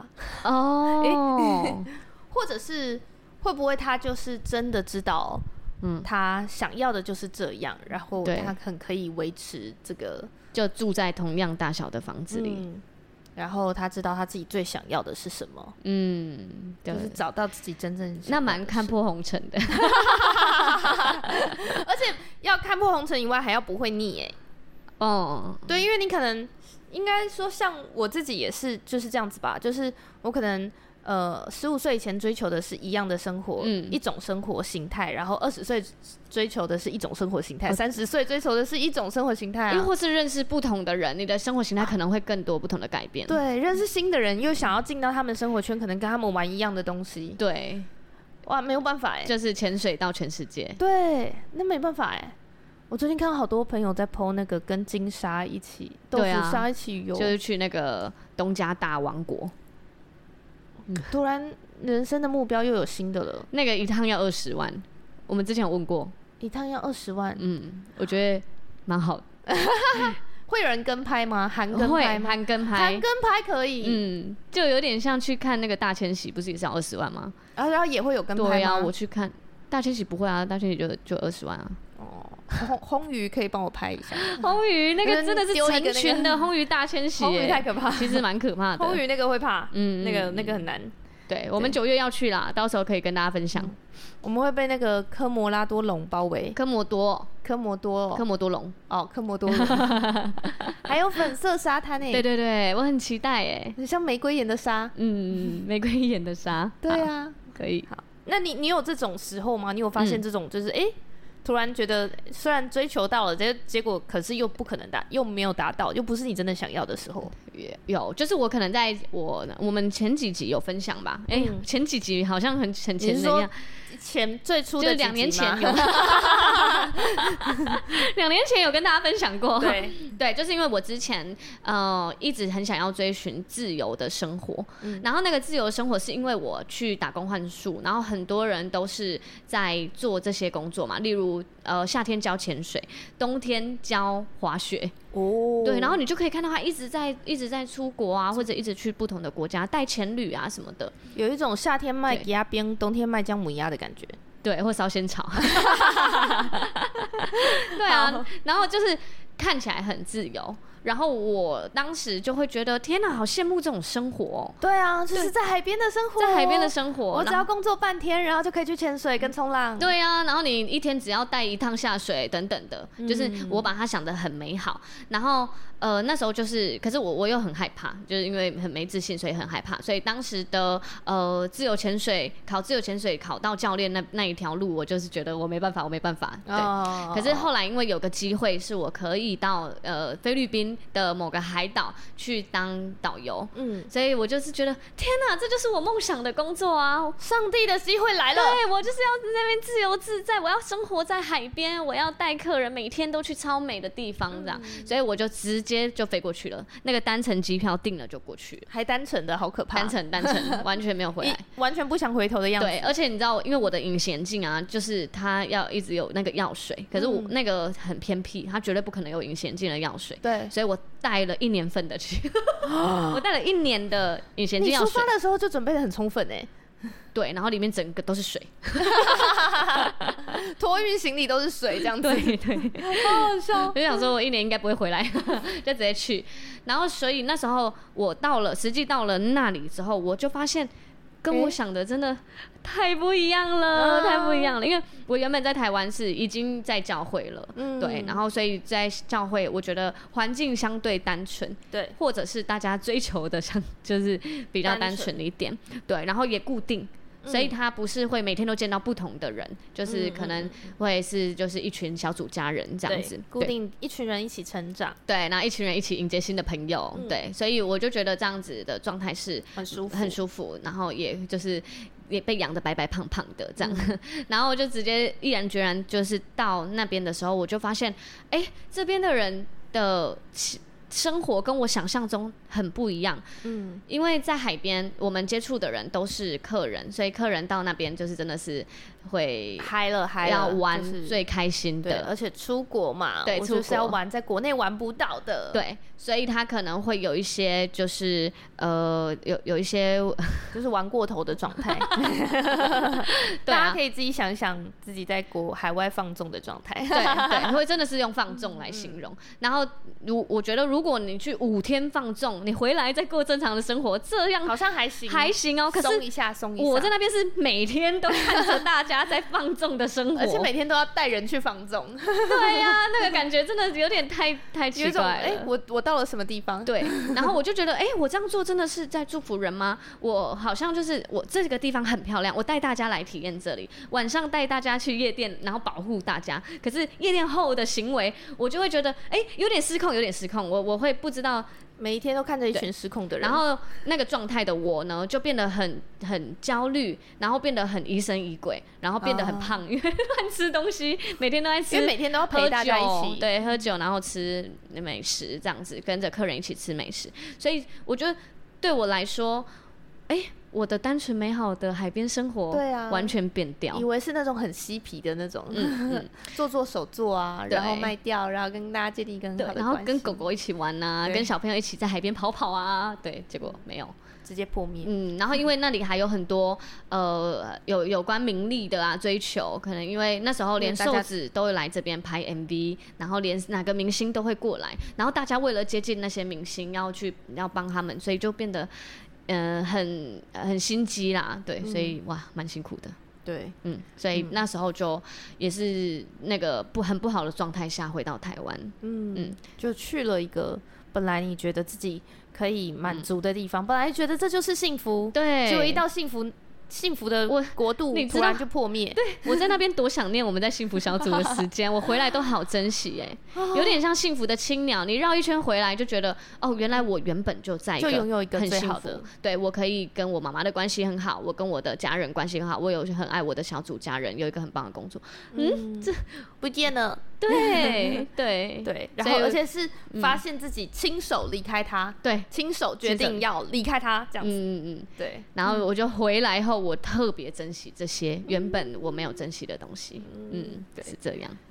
S1: 或者是会不会他就是真的知道，他想要的就是这样，然后他很可以维持这个，
S2: 就住在同样大小的房子里，
S1: 然后他知道他自己最想要的是什么，就是找到自己真正想要的，
S2: 那蛮看破红尘的，
S1: 而且要看破红尘以外，还要不会腻对，因为你可能应该说像我自己也是就是这样子吧，就是我可能15岁以前追求的是一样的生活，一种生活形态，然后20岁追求的是一种生活形态，30岁追求的是一种生活形态，
S2: 又或是认识不同的人，你的生活形态可能会更多不同的改变。
S1: 对，认识新的人，又想要进到他们生活圈，可能跟他们玩一样的东西。
S2: 对，
S1: 哇，没有办法
S2: 就是潜水到全世界。
S1: 对，那没办法我最近看到好多朋友在 po 那个跟金沙一起、豆腐沙一起游，
S2: 就是去那个东加大王国。
S1: 突然人生的目标又有新的了。
S2: 那个一趟要20万，我们之前有问过，
S1: 一趟要20万。
S2: 我觉得蛮好的。
S1: 会有人跟拍吗？韩跟拍吗？
S2: 韩跟拍，
S1: 韩跟拍可以。
S2: 就有点像去看那个大千禧，不是也是要20万吗？
S1: 然后也会有跟拍吗？
S2: 对啊，我去看大千禧不会啊，大千禧就20万啊。
S1: 红鱼可以帮我拍一下。
S2: 红鱼那个真的是成群的红鱼大迁徙，
S1: 红鱼太可怕，
S2: 其实蛮可怕的。
S1: 红鱼那个会怕，那个很难。
S2: 对，我们9月要去啦，到时候可以跟大家分享。
S1: 我们会被那个科摩拉多龙包围。科摩多
S2: 龙
S1: 哦，科摩多龙，还有粉色沙滩
S2: 对对对，我很期待
S1: 像玫瑰盐的沙。
S2: 玫瑰盐的沙。
S1: 对啊，
S2: 可以。
S1: 好，那你有这种时候吗？你有发现这种就是突然觉得虽然追求到了，结果可是又不可能又没有达到，又不是你真的想要的时候。
S2: 有，就是我可能在我们前几集有分享吧，前几集好像很前的一样。
S1: 最初的
S2: 就是2年前有2年前有跟大家分享过。对，就是因为我之前一直很想要追寻自由的生活，然后那个自由的生活是因为我去打工换宿，然后很多人都是在做这些工作嘛，例如夏天教潜水，冬天教滑雪。哦，对，然后你就可以看到他一直在出国啊，或者一直去不同的国家带潜旅啊什么的，
S1: 有一种夏天卖鸡鸭冰，冬天卖姜母鸭的感觉。
S2: 对，或烧仙草。对啊，然后就是看起来很自由。然后我当时就会觉得，天哪，好羡慕这种生活哦。
S1: 对啊，就是在海边的生活，
S2: 在海边的生活，
S1: 我只要工作半天，然后就可以去潜水跟冲浪。
S2: 对啊，然后你一天只要带一趟下水等等的，就是我把它想得很美好。然后那时候就是，可是我又很害怕，就是因为很没自信，所以很害怕。所以当时的自由潜水考到教练那一条路，我就是觉得我没办法。对。可是后来因为有个机会，是我可以到菲律宾的某个海岛去当导游，所以我就是觉得天哪，这就是我梦想的工作啊！
S1: 上帝的机会来了，
S2: 对，我就是要在那边自由自在，我要生活在海边，我要带客人每天都去超美的地方这样，所以我就直接就飞过去了，那个单程机票订了就过去了，
S1: 还单程的好可怕，
S2: 单程完全没有回来，
S1: 完全不想回头的样子。
S2: 对，而且你知道，因为我的隐形眼镜啊，就是它要一直有那个药水，可是我那个很偏僻，它绝对不可能有隐形眼镜的药水，
S1: 对，
S2: 所以我带了1年份的去，我带了1年的隐形眼镜药水。
S1: 你出发的时候就准备得很充分哎。
S2: 对，然后里面整个都是水，
S1: 托运行李都是水这样子。
S2: 对，
S1: 好好笑。
S2: 就想说我1年应该不会回来，就直接去。然后所以那时候我实际到了那里之后，我就发现跟我想的真的太不一样了，太不一样了。因为我原本在台湾是已经在教会了，对，然后所以在教会，我觉得环境相对单纯，
S1: 对，
S2: 或者是大家追求的就是比较单纯一点，对，然后也固定。所以他不是会每天都见到不同的人，就是可能会是就是一群小组家人这样子，
S1: 固定一群人一起成长，
S2: 对，然后一群人一起迎接新的朋友，对，所以我就觉得这样子的状态是很舒服，然后也就是也被养得白白胖胖的这样，然后我就直接毅然决然就是到那边的时候，我就发现，这边的人的生活跟我想象中很不一样，因为在海边我们接触的人都是客人，所以客人到那边就是真的是会
S1: 嗨了，
S2: 要玩最开心的，
S1: 对，而且出国嘛，
S2: 对，
S1: 我就是要玩在国内玩不到的，
S2: 对，所以他可能会有一些就是有一些
S1: 就是玩过头的状态，对啊，大家可以自己想想自己在海外放纵的状态，
S2: 对，会真的是用放纵来形容。然后我觉得如果你去5天放纵，你回来再过正常的生活，这样
S1: 好像还行
S2: 哦。可是
S1: 松一下，
S2: 我在那边是每天都看着大家在放纵的生活，
S1: 而且每天都要带人去放纵。
S2: 对呀，那个感觉真的有点太奇怪了。
S1: 我到了什么地方？
S2: 对，然后我就觉得，我这样做真的是在祝福人吗？我好像就是我这个地方很漂亮，我带大家来体验这里，晚上带大家去夜店，然后保护大家。可是夜店后的行为，我就会觉得，有点失控。我会不知道。
S1: 每一天都看着一群失控的人，
S2: 然后那个状态的我呢，就变得很焦虑，然后变得很疑神疑鬼，然后变得很胖，因为乱吃东西，每天都在吃，
S1: 因为每天都要陪大家一起，
S2: 对，喝酒，然后吃美食，这样子跟着客人一起吃美食，所以我觉得对我来说，我的单纯美好的海边生活，对啊，完全变掉。
S1: 以为是那种很嬉皮的那种，做手作啊，然后卖掉，然后跟大家建立一个很好的关系，
S2: 然后跟狗狗一起玩啊，跟小朋友一起在海边跑跑啊，对，结果没有，
S1: 直接破灭。
S2: 然后因为那里还有很多有关名利的啊追求，可能因为那时候连瘦子都会来这边拍 MV， 然后连哪个明星都会过来，然后大家为了接近那些明星，要帮他们，所以就变得。很心机啦，对，所以哇，蛮辛苦的，
S1: 对，
S2: 所以那时候就也是那个很不好的状态下回到台湾，
S1: 就去了一个本来你觉得自己可以满足的地方，本来觉得这就是幸福，
S2: 对，
S1: 结果一到幸福的国度突然就破灭。
S2: 对，我在那边多想念我们在幸福小组的时间，我回来都好珍惜有点像幸福的青鸟，你绕一圈回来就觉得原来我原本就在
S1: 就拥有一个
S2: 很
S1: 最好的，
S2: 对，我可以跟我妈妈的关系很好，我跟我的家人关系很好，我有很爱我的小组家人，有一个很棒的工作，这
S1: 不见了。
S2: 对，
S1: 然后而且是发现自己亲手离开他，
S2: 对，
S1: 亲手决定要离开他这样子，对，
S2: 然后我就回来后，我特别珍惜这些原本我没有珍惜的东西，对，是这样。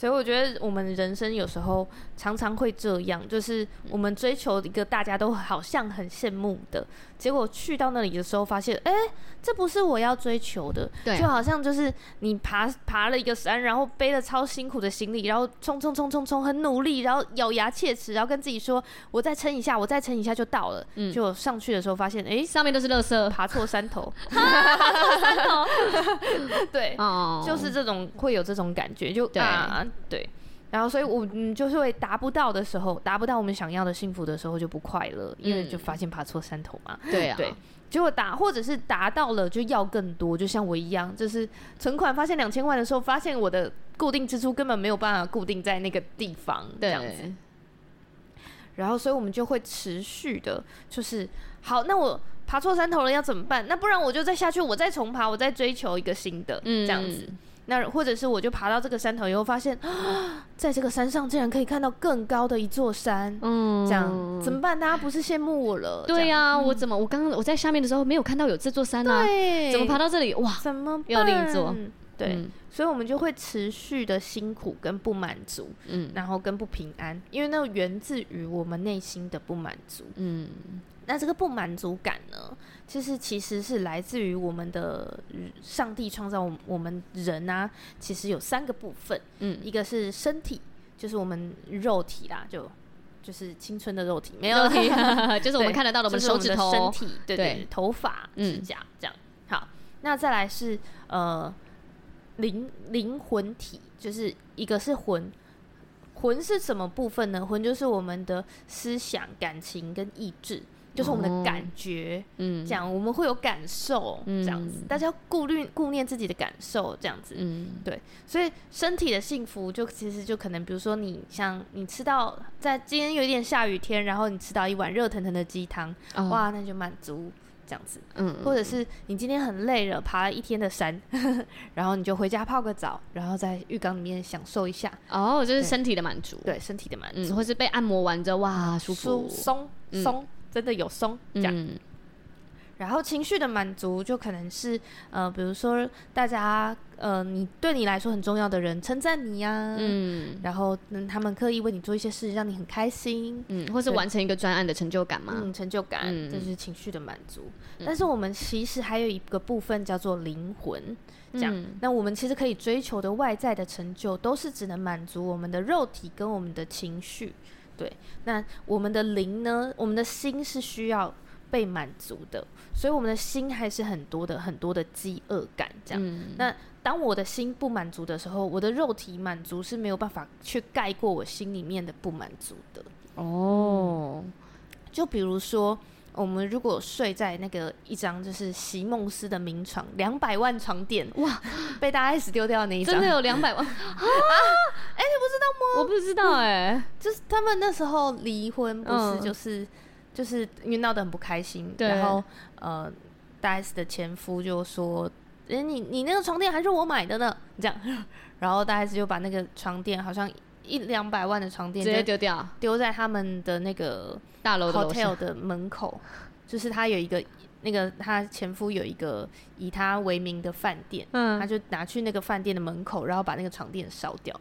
S1: 所以我觉得我们人生有时候常常会这样，就是我们追求一个大家都好像很羡慕的，结果去到那里的时候发现，这不是我要追求的。对，就好像就是你爬了一个山，然后背了超辛苦的行李，然后冲，很努力，然后咬牙切齿，然后跟自己说我再撑一下，我再撑一下就到了。就上去的时候发现，
S2: 上面都是垃圾，
S1: 爬错山头。
S2: 爬错山头。
S1: 对，就是这种会有这种感觉，就对。然后所以我们就是会达不到我们想要的幸福的时候就不快乐，因为就发现爬错山头嘛。
S2: 对啊，
S1: 对。结果或者是达到了就要更多，就像我一样，就是存款发现2000万的时候，发现我的固定支出根本没有办法固定在那个地方，这样子。然后所以我们就会持续的，就是好，那我爬错山头了要怎么办？那不然我就再下去，我再重爬，我再追求一个新的，这样子。那或者是我就爬到这个山头以后，发现在这个山上竟然可以看到更高的一座山，这样怎么办？大家不是羡慕我了？
S2: 对呀，我刚刚我在下面的时候没有看到有这座山啊，怎么爬到这里？哇，
S1: 怎么办？
S2: 又另一座？
S1: 对，所以我们就会持续的辛苦跟不满足，然后跟不平安，因为那源自于我们内心的不满足，那这个不满足感呢，其实是来自于我们的上帝创造我们人啊，其实有3个部分，一个是身体，就是我们肉体啦，就是青春的肉体，没有肉体，
S2: 就是我们看得到的我们手指头、
S1: 身体，对，头发、指甲这样。好，那再来是灵魂体，就是一个是魂是什么部分呢？魂就是我们的思想、感情跟意志。就是我们的感觉，这样我们会有感受，这样子，大家要顾念自己的感受，这样子，对，所以身体的幸福其实就可能，比如说你吃到在今天有一点下雨天，然后你吃到一碗热腾腾的鸡汤，哇，那就满足，这样子，或者是你今天很累了，爬了一天的山，然后你就回家泡个澡，然后在浴缸里面享受一下，
S2: 就是身体的满足，
S1: 对，身体的满足，
S2: 或是被按摩完之后，哇，舒服，
S1: 松。真的有松这样，然后情绪的满足就可能是比如说大家对你来说很重要的人称赞你呀，然后他们刻意为你做一些事让你很开心，
S2: 或是完成一个专案的成就感嘛，
S1: 成就感，这是情绪的满足。但是我们其实还有一个部分叫做灵魂，这样，那我们其实可以追求的外在的成就都是只能满足我们的肉体跟我们的情绪。对，那我们的灵呢？我们的心是需要被满足的，所以我们的心还是很多的饥饿感这样。那当我的心不满足的时候，我的肉体满足是没有办法去盖过我心里面的不满足的。就比如说，我们如果睡在那个一张就是席梦思的名床，200万床垫，哇，被大 S 丢掉的那一张，
S2: 真的有200万
S1: 你不知道吗？
S2: 我不知道
S1: 就是他们那时候离婚，不是就是因为闹得很不开心，然后大 S 的前夫就说，你那个床垫还是我买的呢，这样，然后大 S 就把那个床垫好像100-200万的床垫
S2: 直接丢掉，
S1: 丢在他们的那个
S2: 大楼的
S1: hotel 的门口，就是他有一个那个他前夫有一个以他为名的饭店，他就拿去那个饭店的门口，然后把那个床垫烧掉。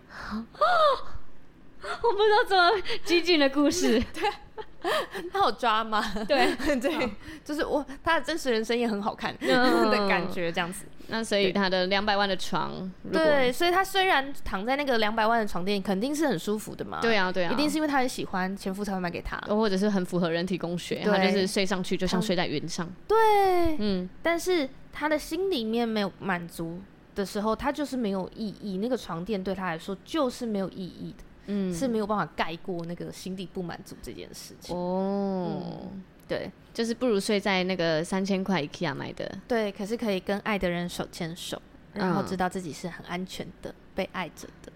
S2: 我不知道这么激进的故事，
S1: 对，他好抓吗？对，就是他的真实人生也很好看的感觉，这样子。
S2: 那所以他的200万的床，
S1: 对，所以他虽然躺在那个200万的床垫，肯定是很舒服的嘛。
S2: 对啊，
S1: 一定是因为他很喜欢，前夫才会买给他，
S2: 或者是很符合人体工学，他就是睡上去就像睡在云上。
S1: 对，但是他的心里面没有满足的时候，他就是没有意义。那个床垫对他来说就是没有意义的。是没有办法盖过那个心底不满足这件事情。对，
S2: 就是不如睡在那个3000块 IKEA 买的。
S1: 对，可是可以跟爱的人手牵手，然后知道自己是很安全的，被爱着的。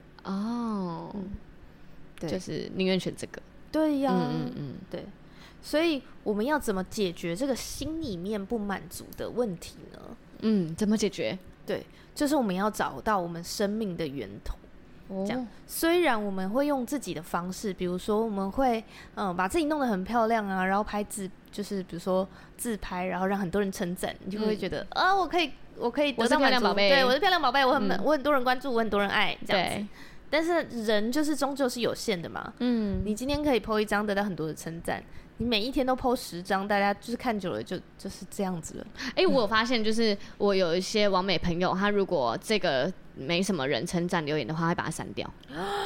S2: 对，就是宁愿选这个。
S1: 对呀，对。所以我们要怎么解决这个心里面不满足的问题呢？
S2: 怎么解决？
S1: 对，就是我们要找到我们生命的源头。这样，虽然我们会用自己的方式，比如说我们会把自己弄得很漂亮啊，然后就是比如说自拍，然后让很多人称赞，你就会觉得我可以得到满足，对，我是漂亮宝贝，我很多人关注，我很多人爱，这样子。 但是人就是终究是有限的嘛。你今天可以 po 一张得到很多的称赞，你每一天都 po 10张，大家就是看久了就是这样子了。
S2: 我有发现，就是我有一些网美朋友，他如果这个没什么人称赞留言的话，他会把它删掉。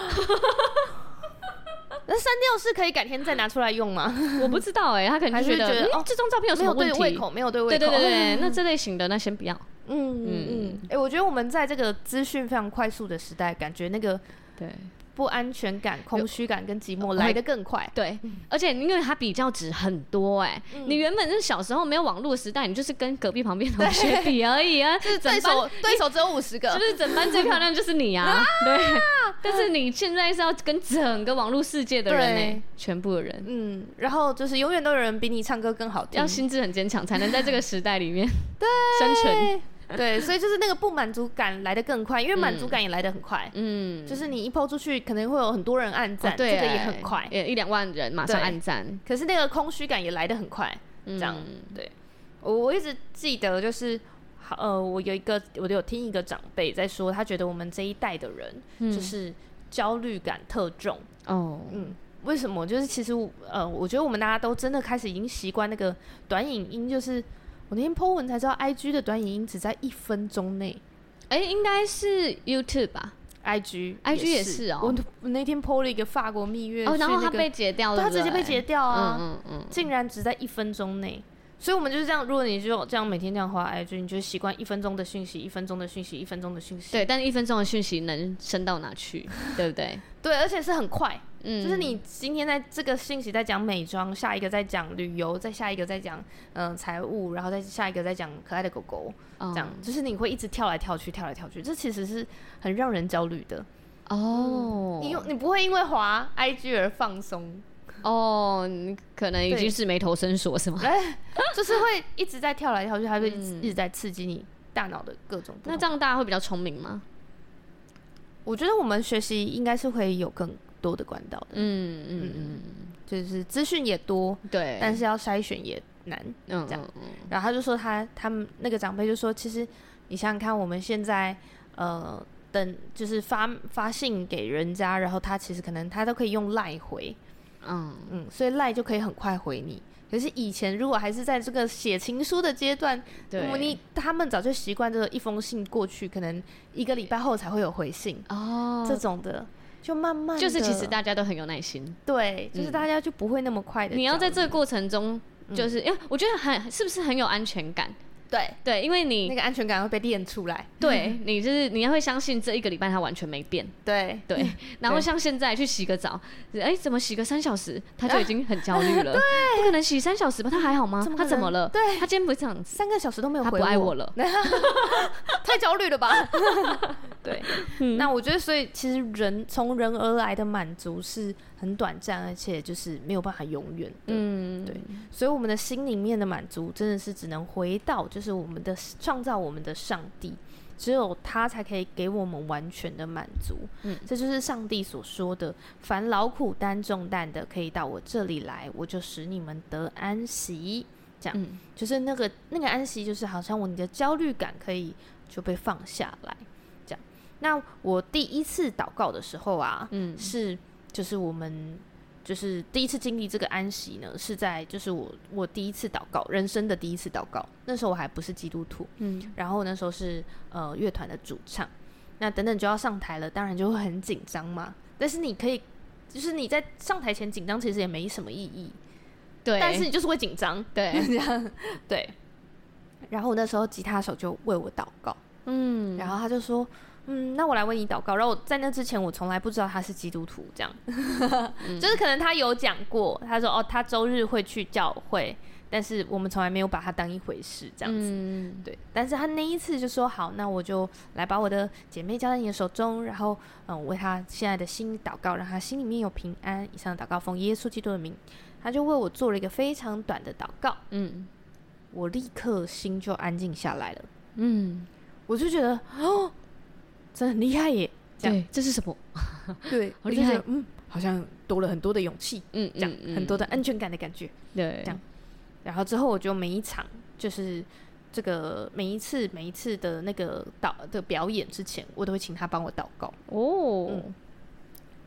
S1: 那删掉是可以改天再拿出来用吗？
S2: 我不知道他可能就觉得这张照片有什么问题，
S1: 没有对胃口。
S2: 对，那这类型的那先不要。
S1: 我觉得我们在这个资讯非常快速的时代，感觉那个
S2: 对
S1: 不安全感、空虚感跟寂寞来得更快。
S2: 对，而且因为它比较值很多你原本是小时候没有网络时代，你就是跟隔壁旁边同学比而已
S1: 就是对手只有50个，
S2: 就是整班最漂亮就是你啊。对，但是你现在是要跟整个网络世界的人全部的人。
S1: 然后就是永远都有人比你唱歌更好听，
S2: 要心智很坚强，才能在这个时代里面生存。
S1: 对，所以就是那个不满足感来得更快，因为满足感也来得很快。就是你一po出去，可能会有很多人按赞，这个也很快
S2: ，1-2万人马上按赞。
S1: 可是那个空虚感也来得很快，这样。对，我一直记得就是，我有听一个长辈在说，他觉得我们这一代的人就是焦虑感特重。为什么？就是其实我觉得我们大家都真的开始已经习惯那个短影音，就是我那天 po 文才知道 IG 的短影音只在1分钟内。
S2: 应该是 YouTube 吧。
S1: IG
S2: 也是哦。
S1: 我那天 po 了一个法国蜜月，
S2: 然后他被截掉了，
S1: 他直接被截掉啊。竟然只在1分钟内。所以我们就是这样，如果你就这样每天这样滑 IG， 你就习惯1分钟的讯息，1分钟的讯息，1分钟的讯息。
S2: 对，但是1分钟的讯息能升到哪去，对不对？
S1: 对，而且是很快。就是你今天在这个讯息在讲美妆，下一个在讲旅游，再下一个在讲财务，然后再下一个在讲可爱的狗狗，这样就是你会一直跳来跳去，这其实是很让人焦虑的。你不会因为滑 IG 而放松。
S2: 你可能已经是眉头深锁是吗？
S1: 就是会一直在跳来跳去，还会一直在刺激你大脑的各种。
S2: 那这样大家会比较聪明吗？
S1: 我觉得我们学习应该是会有更多的管道的。就是资讯也多，对，但是要筛选也难。这样。然后他就说他们那个长辈就说，其实你想想看，我们现在等就是发信给人家，然后他其实可能他都可以用LINE回。所以LINE就可以很快回你。可是以前如果还是在这个写情书的阶段，他们早就习惯这个一封信过去，可能1个礼拜后才会有回信。这种的就慢慢的，
S2: 就是其实大家都很有耐心。
S1: 对，就是大家就不会那么快的。
S2: 你要在这个过程中，就是因为我觉得是不是很有安全感？对，因为你
S1: 那个安全感会被练出来。
S2: 对，你会相信这1个礼拜它完全没变。对，然后像现在去洗个澡，怎么洗个3小时，他就已经很焦虑了。不可能洗3小时吧？他还好吗？他怎么了？
S1: 对，
S2: 他今天不是这样子
S1: ，3个小时都没有回我，
S2: 他不爱我了，
S1: 太焦虑了吧？对，那我觉得，所以其实从人而来的满足是很短暂，而且就是没有办法永远的。对，所以我们的心里面的满足真的是只能回到就是我们的创造我们的上帝，只有他才可以给我们完全的满足。这就是上帝所说的，凡劳苦担重担的可以到我这里来，我就使你们得安息。这样，就是那个安息，就是好像你的焦虑感可以就被放下来。这样，那我第一次祷告的时候啊，就是我们就是第一次经历这个安息呢，是在就是我第一次祷告，人生的第一次祷告。那时候我还不是基督徒，然后那时候是乐团的主唱，那等等就要上台了，当然就会很紧张嘛。但是你可以，就是你在上台前紧张，其实也没什么意义。对，但是你就是会紧张。对，这样对。然后那时候吉他手就为我祷告，然后他就说。那我来为你祷告。然后在那之前，我从来不知道他是基督徒，这样，就是可能他有讲过，他说他周日会去教会，但是我们从来没有把他当一回事，这样子。对。但是他那一次就说好，那我就来把我的姐妹交在你的手中，然后为他现在的心祷告，让他心里面有平安。以上的祷告奉耶稣基督的名，他就为我做了一个非常短的祷告。我立刻心就安静下来了。我就觉得真的很厉害耶！
S2: 对，这是什么？
S1: 对，我就觉得好像多了很多的勇气，这样很多的安全感的感觉，对，这样。然后之后我就每一场就是这个每一次的那个的表演之前，我都会请他帮我祷告。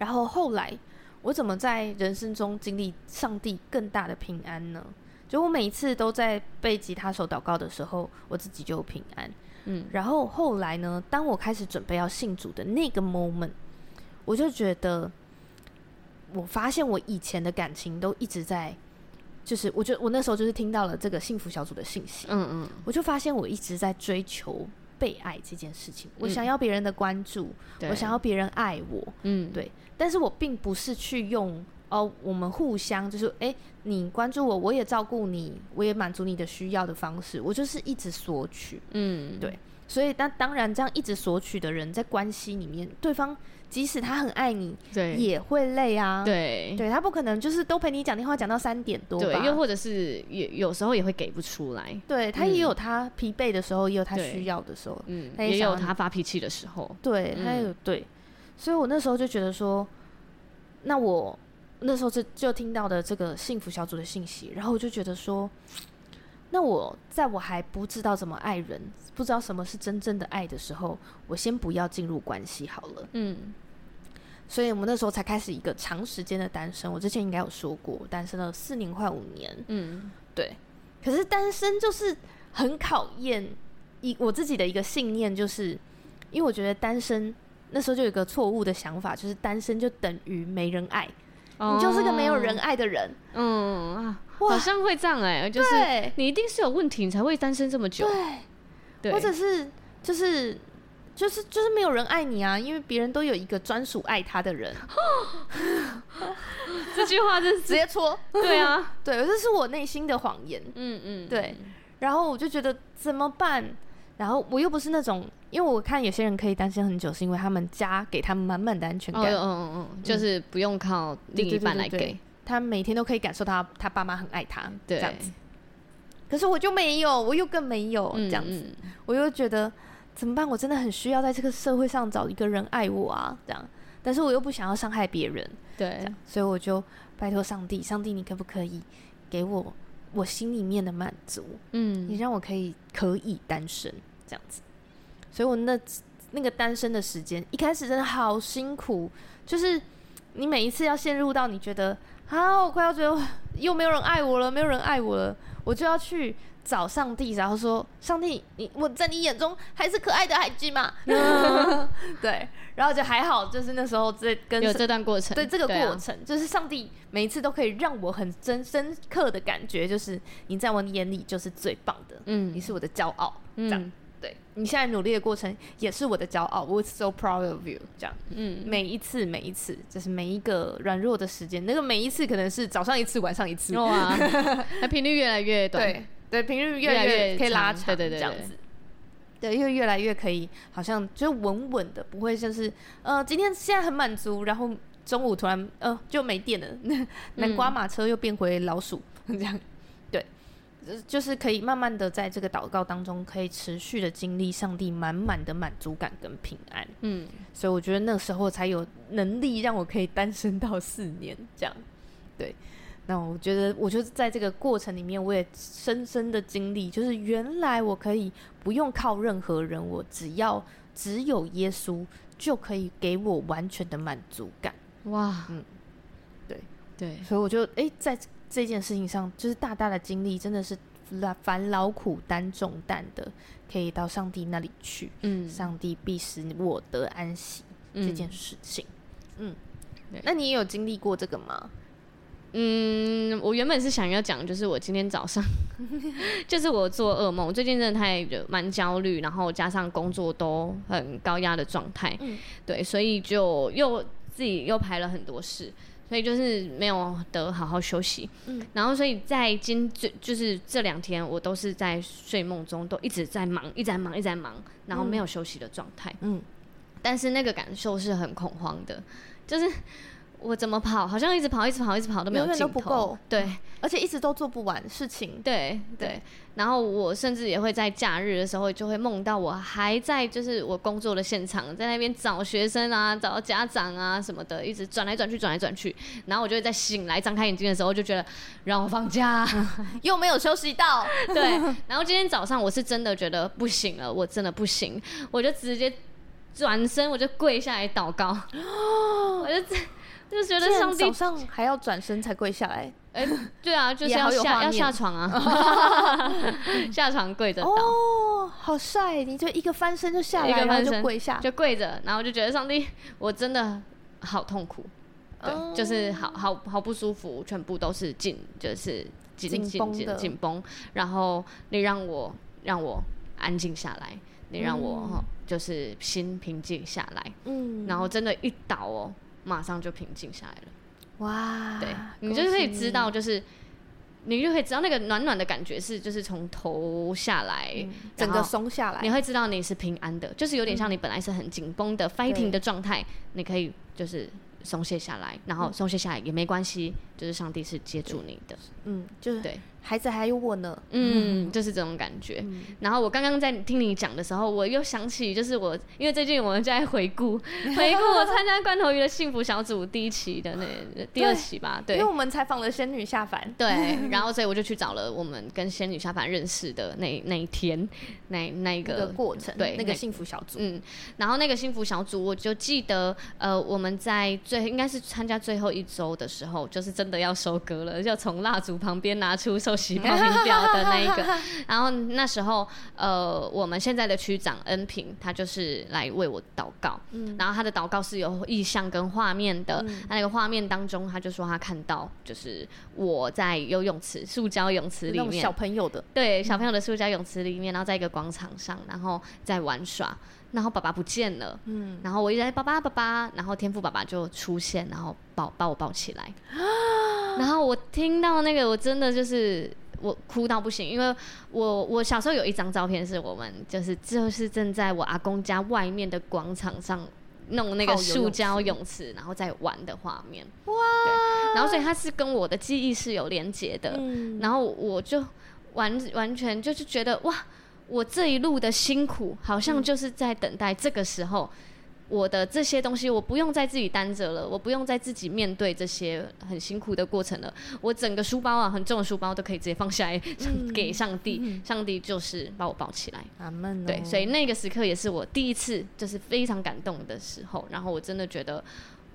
S1: 然后后来我怎么在人生中经历上帝更大的平安呢？就我每一次都在背吉他手祷告的时候，我自己就有平安。然后后来呢，当我开始准备要信主的那个 moment， 我就觉得，我发现我以前的感情都一直在，就是我那时候就是听到了这个幸福小组的信息，我就发现我一直在追求被爱这件事情，我想要别人的关注，我想要别人爱我，对，但是我并不是去用我们互相就是你关注我，我也照顾你，我也满足你的需要的方式，我就是一直索取，对，所以当然这样一直索取的人，在关系里面，对方即使他很爱你，也会累啊，对，他不可能就是都陪你讲电话讲到3点多吧，
S2: 对，又或者是有时候也会给不出来，
S1: 对，他也有他疲惫的时候，也有他需要的时候，
S2: 也有他发脾气的时候，
S1: 对，他有对，所以我那时候就觉得说，那我那时候就听到的这个幸福小组的信息，然后我就觉得说，那我在我还不知道怎么爱人，不知道什么是真正的爱的时候，我先不要进入关系好了。所以我们那时候才开始一个长时间的单身。我之前应该有说过，我单身了4年快5年。对。可是单身就是很考验我自己的一个信念，就是因为我觉得单身那时候就有一个错误的想法，就是单身就等于没人爱。你就是个没有人爱的人，
S2: 好像会这样就是你一定是有问题，你才会单身这么久，
S1: 对，或者是就是没有人爱你啊，因为别人都有一个专属爱他的人。
S2: 这句话真是
S1: 直接戳，
S2: 对啊，
S1: 对，这是我内心的谎言，对，然后我就觉得怎么办？然后我又不是那种，因为我看有些人可以单身很久，是因为他们家给他们满满的安全感，
S2: 就是不用靠另一半来给，
S1: 他每天都可以感受到他爸妈很爱他，这样子。可是我就没有，我又更没有这样子，我又觉得怎么办？我真的很需要在这个社会上找一个人爱我啊，这样。但是我又不想要伤害别人，
S2: 对，
S1: 所以我就拜托上帝，你可不可以给我心里面的满足？你让我可以单身这样子。所以我那个单身的时间，一开始真的好辛苦，就是你每一次要陷入到你觉得我快要觉得又没有人爱我了，我就要去找上帝，然后说上帝，我在你眼中还是可爱的孩子嘛？对，然后就还好，就是那时候有
S2: 这段过程，
S1: 对这个过程，就是上帝每一次都可以让我很深刻的感觉，就是你在我眼里就是最棒的，你是我的骄傲，这样。对，你现在努力的过程也是我的骄傲，我 so proud of you， 这样，每一次，就是每一个软弱的时间，那个每一次可能是早上一次，晚上一次，
S2: 哇，它频率越来越短，
S1: 对，频率越来越可以拉长，
S2: 对，
S1: 这样子，对，因为越来越可以，好像就是稳稳的，不会就是今天现在很满足，然后中午突然就没电了，南瓜马车又变回老鼠，这样。就是可以慢慢的在这个祷告当中，可以持续的经历上帝满满的满足感跟平安。所以我觉得那时候才有能力让我可以单身到4年这样。对，那我觉得我就在这个过程里面，我也深深的经历，就是原来我可以不用靠任何人，我只有耶稣就可以给我完全的满足感。
S2: 哇，
S1: 对，所以我就在这件事情上，就是大大的经历，真的是凡劳苦担重担的，可以到上帝那里去，上帝必使我得安息，这件事情。那你也有经历过这个吗？
S2: 我原本是想要讲，就是我今天早上就是我做噩梦，最近真的蛮焦虑，然后加上工作都很高压的状态，对，所以就自己又排了很多事，所以就是没有得好好休息，然后所以在就是这2天我都是在睡梦中都一直在忙，然后没有休息的状态，但是那个感受是很恐慌的，就是我怎么跑，好像一直跑都没有尽头，永远都不够，对，
S1: 而且一直都做不完事情，
S2: 对。然后我甚至也会在假日的时候就会梦到我还在就是我工作的现场，在那边找学生啊，找家长啊什么的，一直转来转去，然后我就会在醒来张开眼睛的时候就觉得让我放假，
S1: 又没有休息到，
S2: 对。然后今天早上我是真的觉得不行了，我真的不行，我就直接转身我就跪下来祷告，我就觉得上帝
S1: 早上还要转身才跪下来。
S2: 对啊，就是要下床啊，下床跪着祷。
S1: 哦，好帅！你就一个翻身就下来，然后就跪下，
S2: 就跪着，然后就觉得上帝，我真的好痛苦，对，就是好不舒服，全部都是紧绷，然后你让我安静下来，你让我就是心平静下来，然后真的，一倒马上就平静下来了。哇，对，你就可以知道，就是你就可以知道那个暖暖的感觉是，就是从头下来，
S1: 整个松下来，
S2: 你会知道你是平安的，就是有点像你本来是很紧绷的 fighting 的状态，你可以就是松懈下来，然后松懈下来也没关系，就是上帝是接住你的，
S1: 就是对。孩子还有我呢，
S2: 就是这种感觉。然后我刚刚在听你讲的时候，我又想起，就是因为最近我们在回顾我参加罐头鱼的幸福小组第1期的第2期吧，对，
S1: 因为我们采访了仙女下凡，
S2: 对，然后所以我就去找了我们跟仙女下凡认识的那一天，那个
S1: 过程，对，那个幸福小组，
S2: 然后那个幸福小组，我就记得，我们在应该是参加最后1周的时候，就是真的要收割了，要从蜡烛旁边拿出受洗报名表的那一个，然后那时候我们现在的区长恩平，他就是来为我祷告，然后他的祷告是有意象跟画面的，那个画面当中，他就说他看到就是我在塑胶泳池里面，
S1: 小朋友的，
S2: 对，小朋友的塑胶泳池里面，然后在一个广场上，然后在玩耍，然后爸爸不见了，然后我一直在爸爸，然后天父爸爸就出现，然后把我抱起来，然后我听到那个，我真的就是我哭到不行，因为我小时候有一张照片是我们就是正在我阿公家外面的广场上弄那个塑胶泳池，然后在玩的画面，哇！然后所以它是跟我的记忆是有连结的，然后我就完全就是觉得哇，我这一路的辛苦好像就是在等待这个时候。我的这些东西，我不用再自己担着了，我不用再自己面对这些很辛苦的过程了。我整个书包啊，很重的书包都可以直接放下来，给上帝，上帝就是把我抱起来。
S1: 阿们。
S2: 对，所以那个时刻也是我第一次，就是非常感动的时候。然后我真的觉得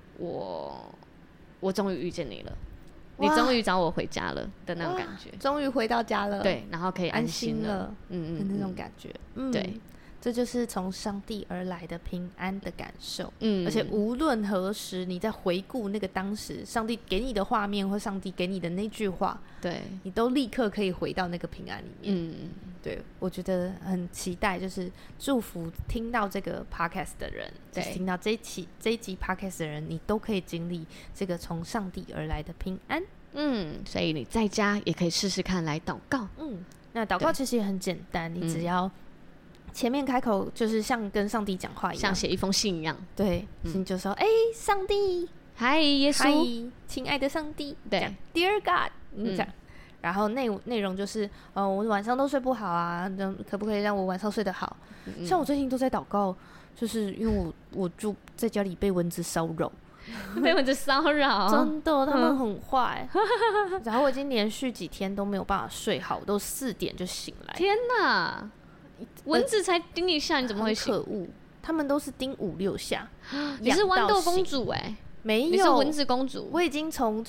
S2: 我终于遇见你了，你终于找我回家了的那种感觉，
S1: 终于回到家了，
S2: 对，然后可以安心
S1: 了，的那种感觉，
S2: 对。
S1: 这就是从上帝而来的平安的感受，而且无论何时，你在回顾那个当时上帝给你的画面或上帝给你的那句话，
S2: 对，
S1: 你都立刻可以回到那个平安里面。对，我觉得很期待，就是祝福听到这个 podcast 的人，就是听到这一集 podcast 的人，你都可以经历这个从上帝而来的平安。
S2: 所以你在家也可以试试看来祷告。
S1: 那祷告其实也很简单，你只要前面开口就是像跟上帝讲话一样，
S2: 像写一封信一样。
S1: 对，你就说上帝，
S2: 嗨，耶稣，
S1: 亲爱的上帝，
S2: 对
S1: ，Dear God，这样。然后内容就是我晚上都睡不好啊，可不可以让我晚上睡得好？像我最近都在祷告，就是因为我住在家里被蚊子骚扰。
S2: 被蚊子骚扰，
S1: 真的，他们很坏。然后我已经连续几天都没有办法睡好，都4点就醒来。
S2: 天哪！蚊子才叮1下，你怎么会醒？
S1: 可恶，他们都是叮5、6下。
S2: 你是豌豆公主
S1: 没有，
S2: 你是蚊子公主。
S1: 我已经从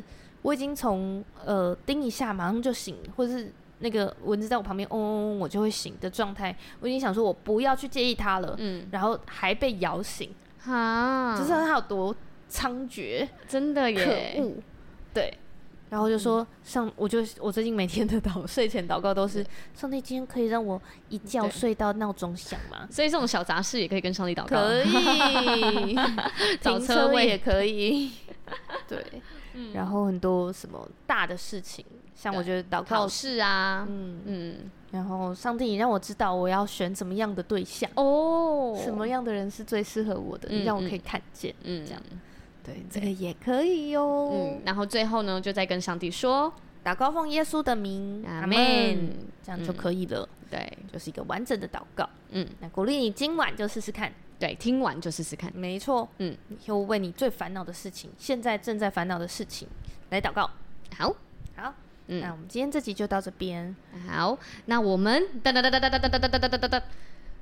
S1: 叮1下马上就醒，或者是那个蚊子在我旁边我就会醒的状态。我已经想说我不要去介意它了，然后还被咬醒，就是它有多猖獗，
S2: 真的耶，
S1: 可恶，对。然后就说我最近每天的睡前祷告都是上帝，今天可以让我一觉睡到闹钟响吗？
S2: 所以这种小杂事也可以跟上帝祷告，
S1: 可以，找车位也可以，对，然后很多什么大的事情，像我觉得祷告
S2: 考试啊，
S1: 然后上帝，你让我知道我要选怎么样的对象什么样的人是最适合我的，你让我可以看见，这样。对，这个也可以哟。
S2: 然后最后呢，就再跟上帝说，
S1: 祷告奉耶稣的名，
S2: 阿们，
S1: 这样就可以了。
S2: 对，
S1: 就是一个完整的祷告。那鼓励你今晚就试试看。
S2: 对，听完就试试看。
S1: 没错。就为你最烦恼的事情，现在正在烦恼的事情来祷告。好。那我们今天这集就到这边。
S2: 好，那我们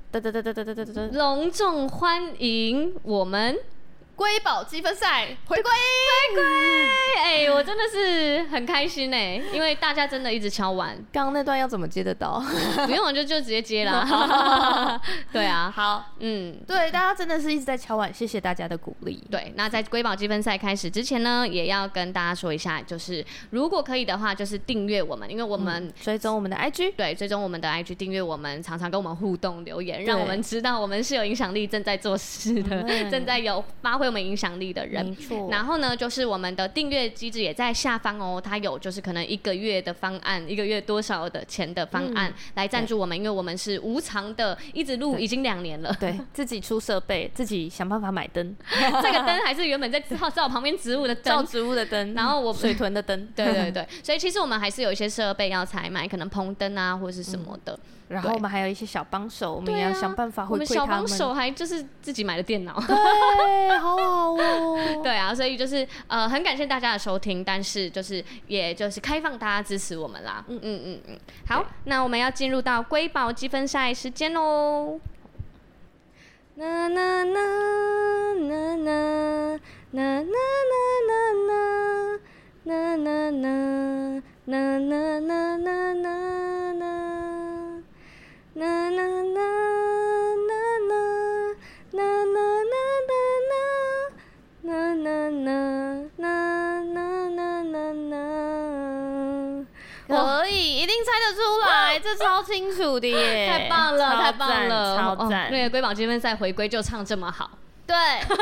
S2: 隆重欢迎我们
S1: 瑰宝积分赛回归！
S2: 哎，我真的是很开心哎，因为大家真的一直敲完。
S1: 刚刚那段要怎么接得到？
S2: 不用，就直接接啦。对啊，
S1: 好，对，大家真的是一直在敲碗，谢谢大家的鼓励。
S2: 对，那在瑰宝积分赛开始之前呢，也要跟大家说一下，就是如果可以的话，就是订阅我们，因为我们
S1: 追踪我们的 IG，
S2: 对，追踪我们的 IG， 订阅我们，常常跟我们互动留言，让我们知道我们是有影响力、正在做事的，正在有发挥我们影响力的人。
S1: 没错。
S2: 然后呢，就是我们的订阅机制也在下方哦，它有就是可能1个月的方案，1个月多少的钱的方案来赞助我们，因为我们是无偿的，一直录已经2年了。
S1: 对，自己出设备，自己想办法买灯。
S2: 这个灯还是原本在照旁边植物的灯，
S1: 照植物的灯，
S2: 然后
S1: 水豚的灯。
S2: 对，所以其实我们还是有一些设备要采买，可能棚灯啊或者是什么的。
S1: 然后我们还有一些小帮手，我们也要想办法回馈他们。
S2: 我们小帮手还就是自己买的电脑，
S1: 对，好好哦。
S2: 对啊，所以就是很感谢大家的收听，但是就是也就是开放大家支持我们啦。好，那我们要进入到瑰宝积分赛时间喽。啦啦啦啦啦啦啦啦啦啦啦啦啦啦啦啦啦。啦啦啦啦啦啦啦啦啦啦，
S1: 可以，一定猜得出来，这超清楚的耶！
S2: 太棒了，太棒了，
S1: 超赞！
S2: 那个瑰宝积分赛回归就唱这么好，
S1: 对。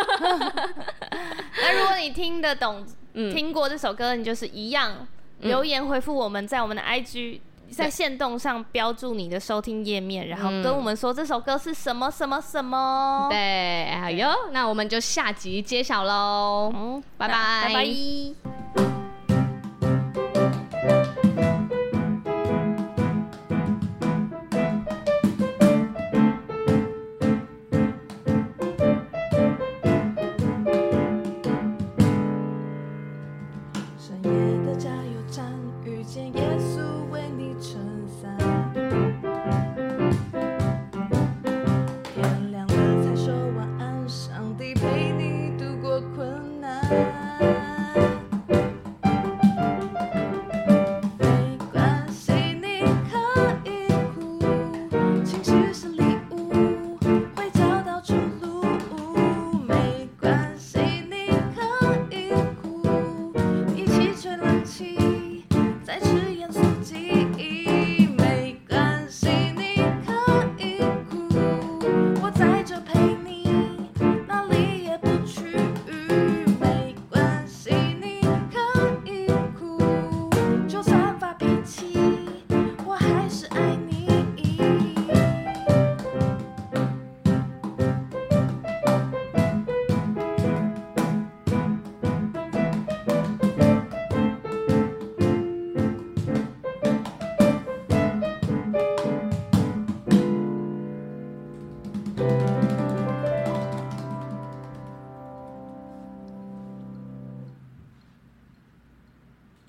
S1: 那如果你听得懂，听过这首歌，你就是一样留言回复我们，在我们的 IG。在限动上标注你的收听页面，然后跟我们说这首歌是什么什么什么。
S2: 对，好哟，那我们就下集揭晓喽。拜拜，
S1: 拜拜。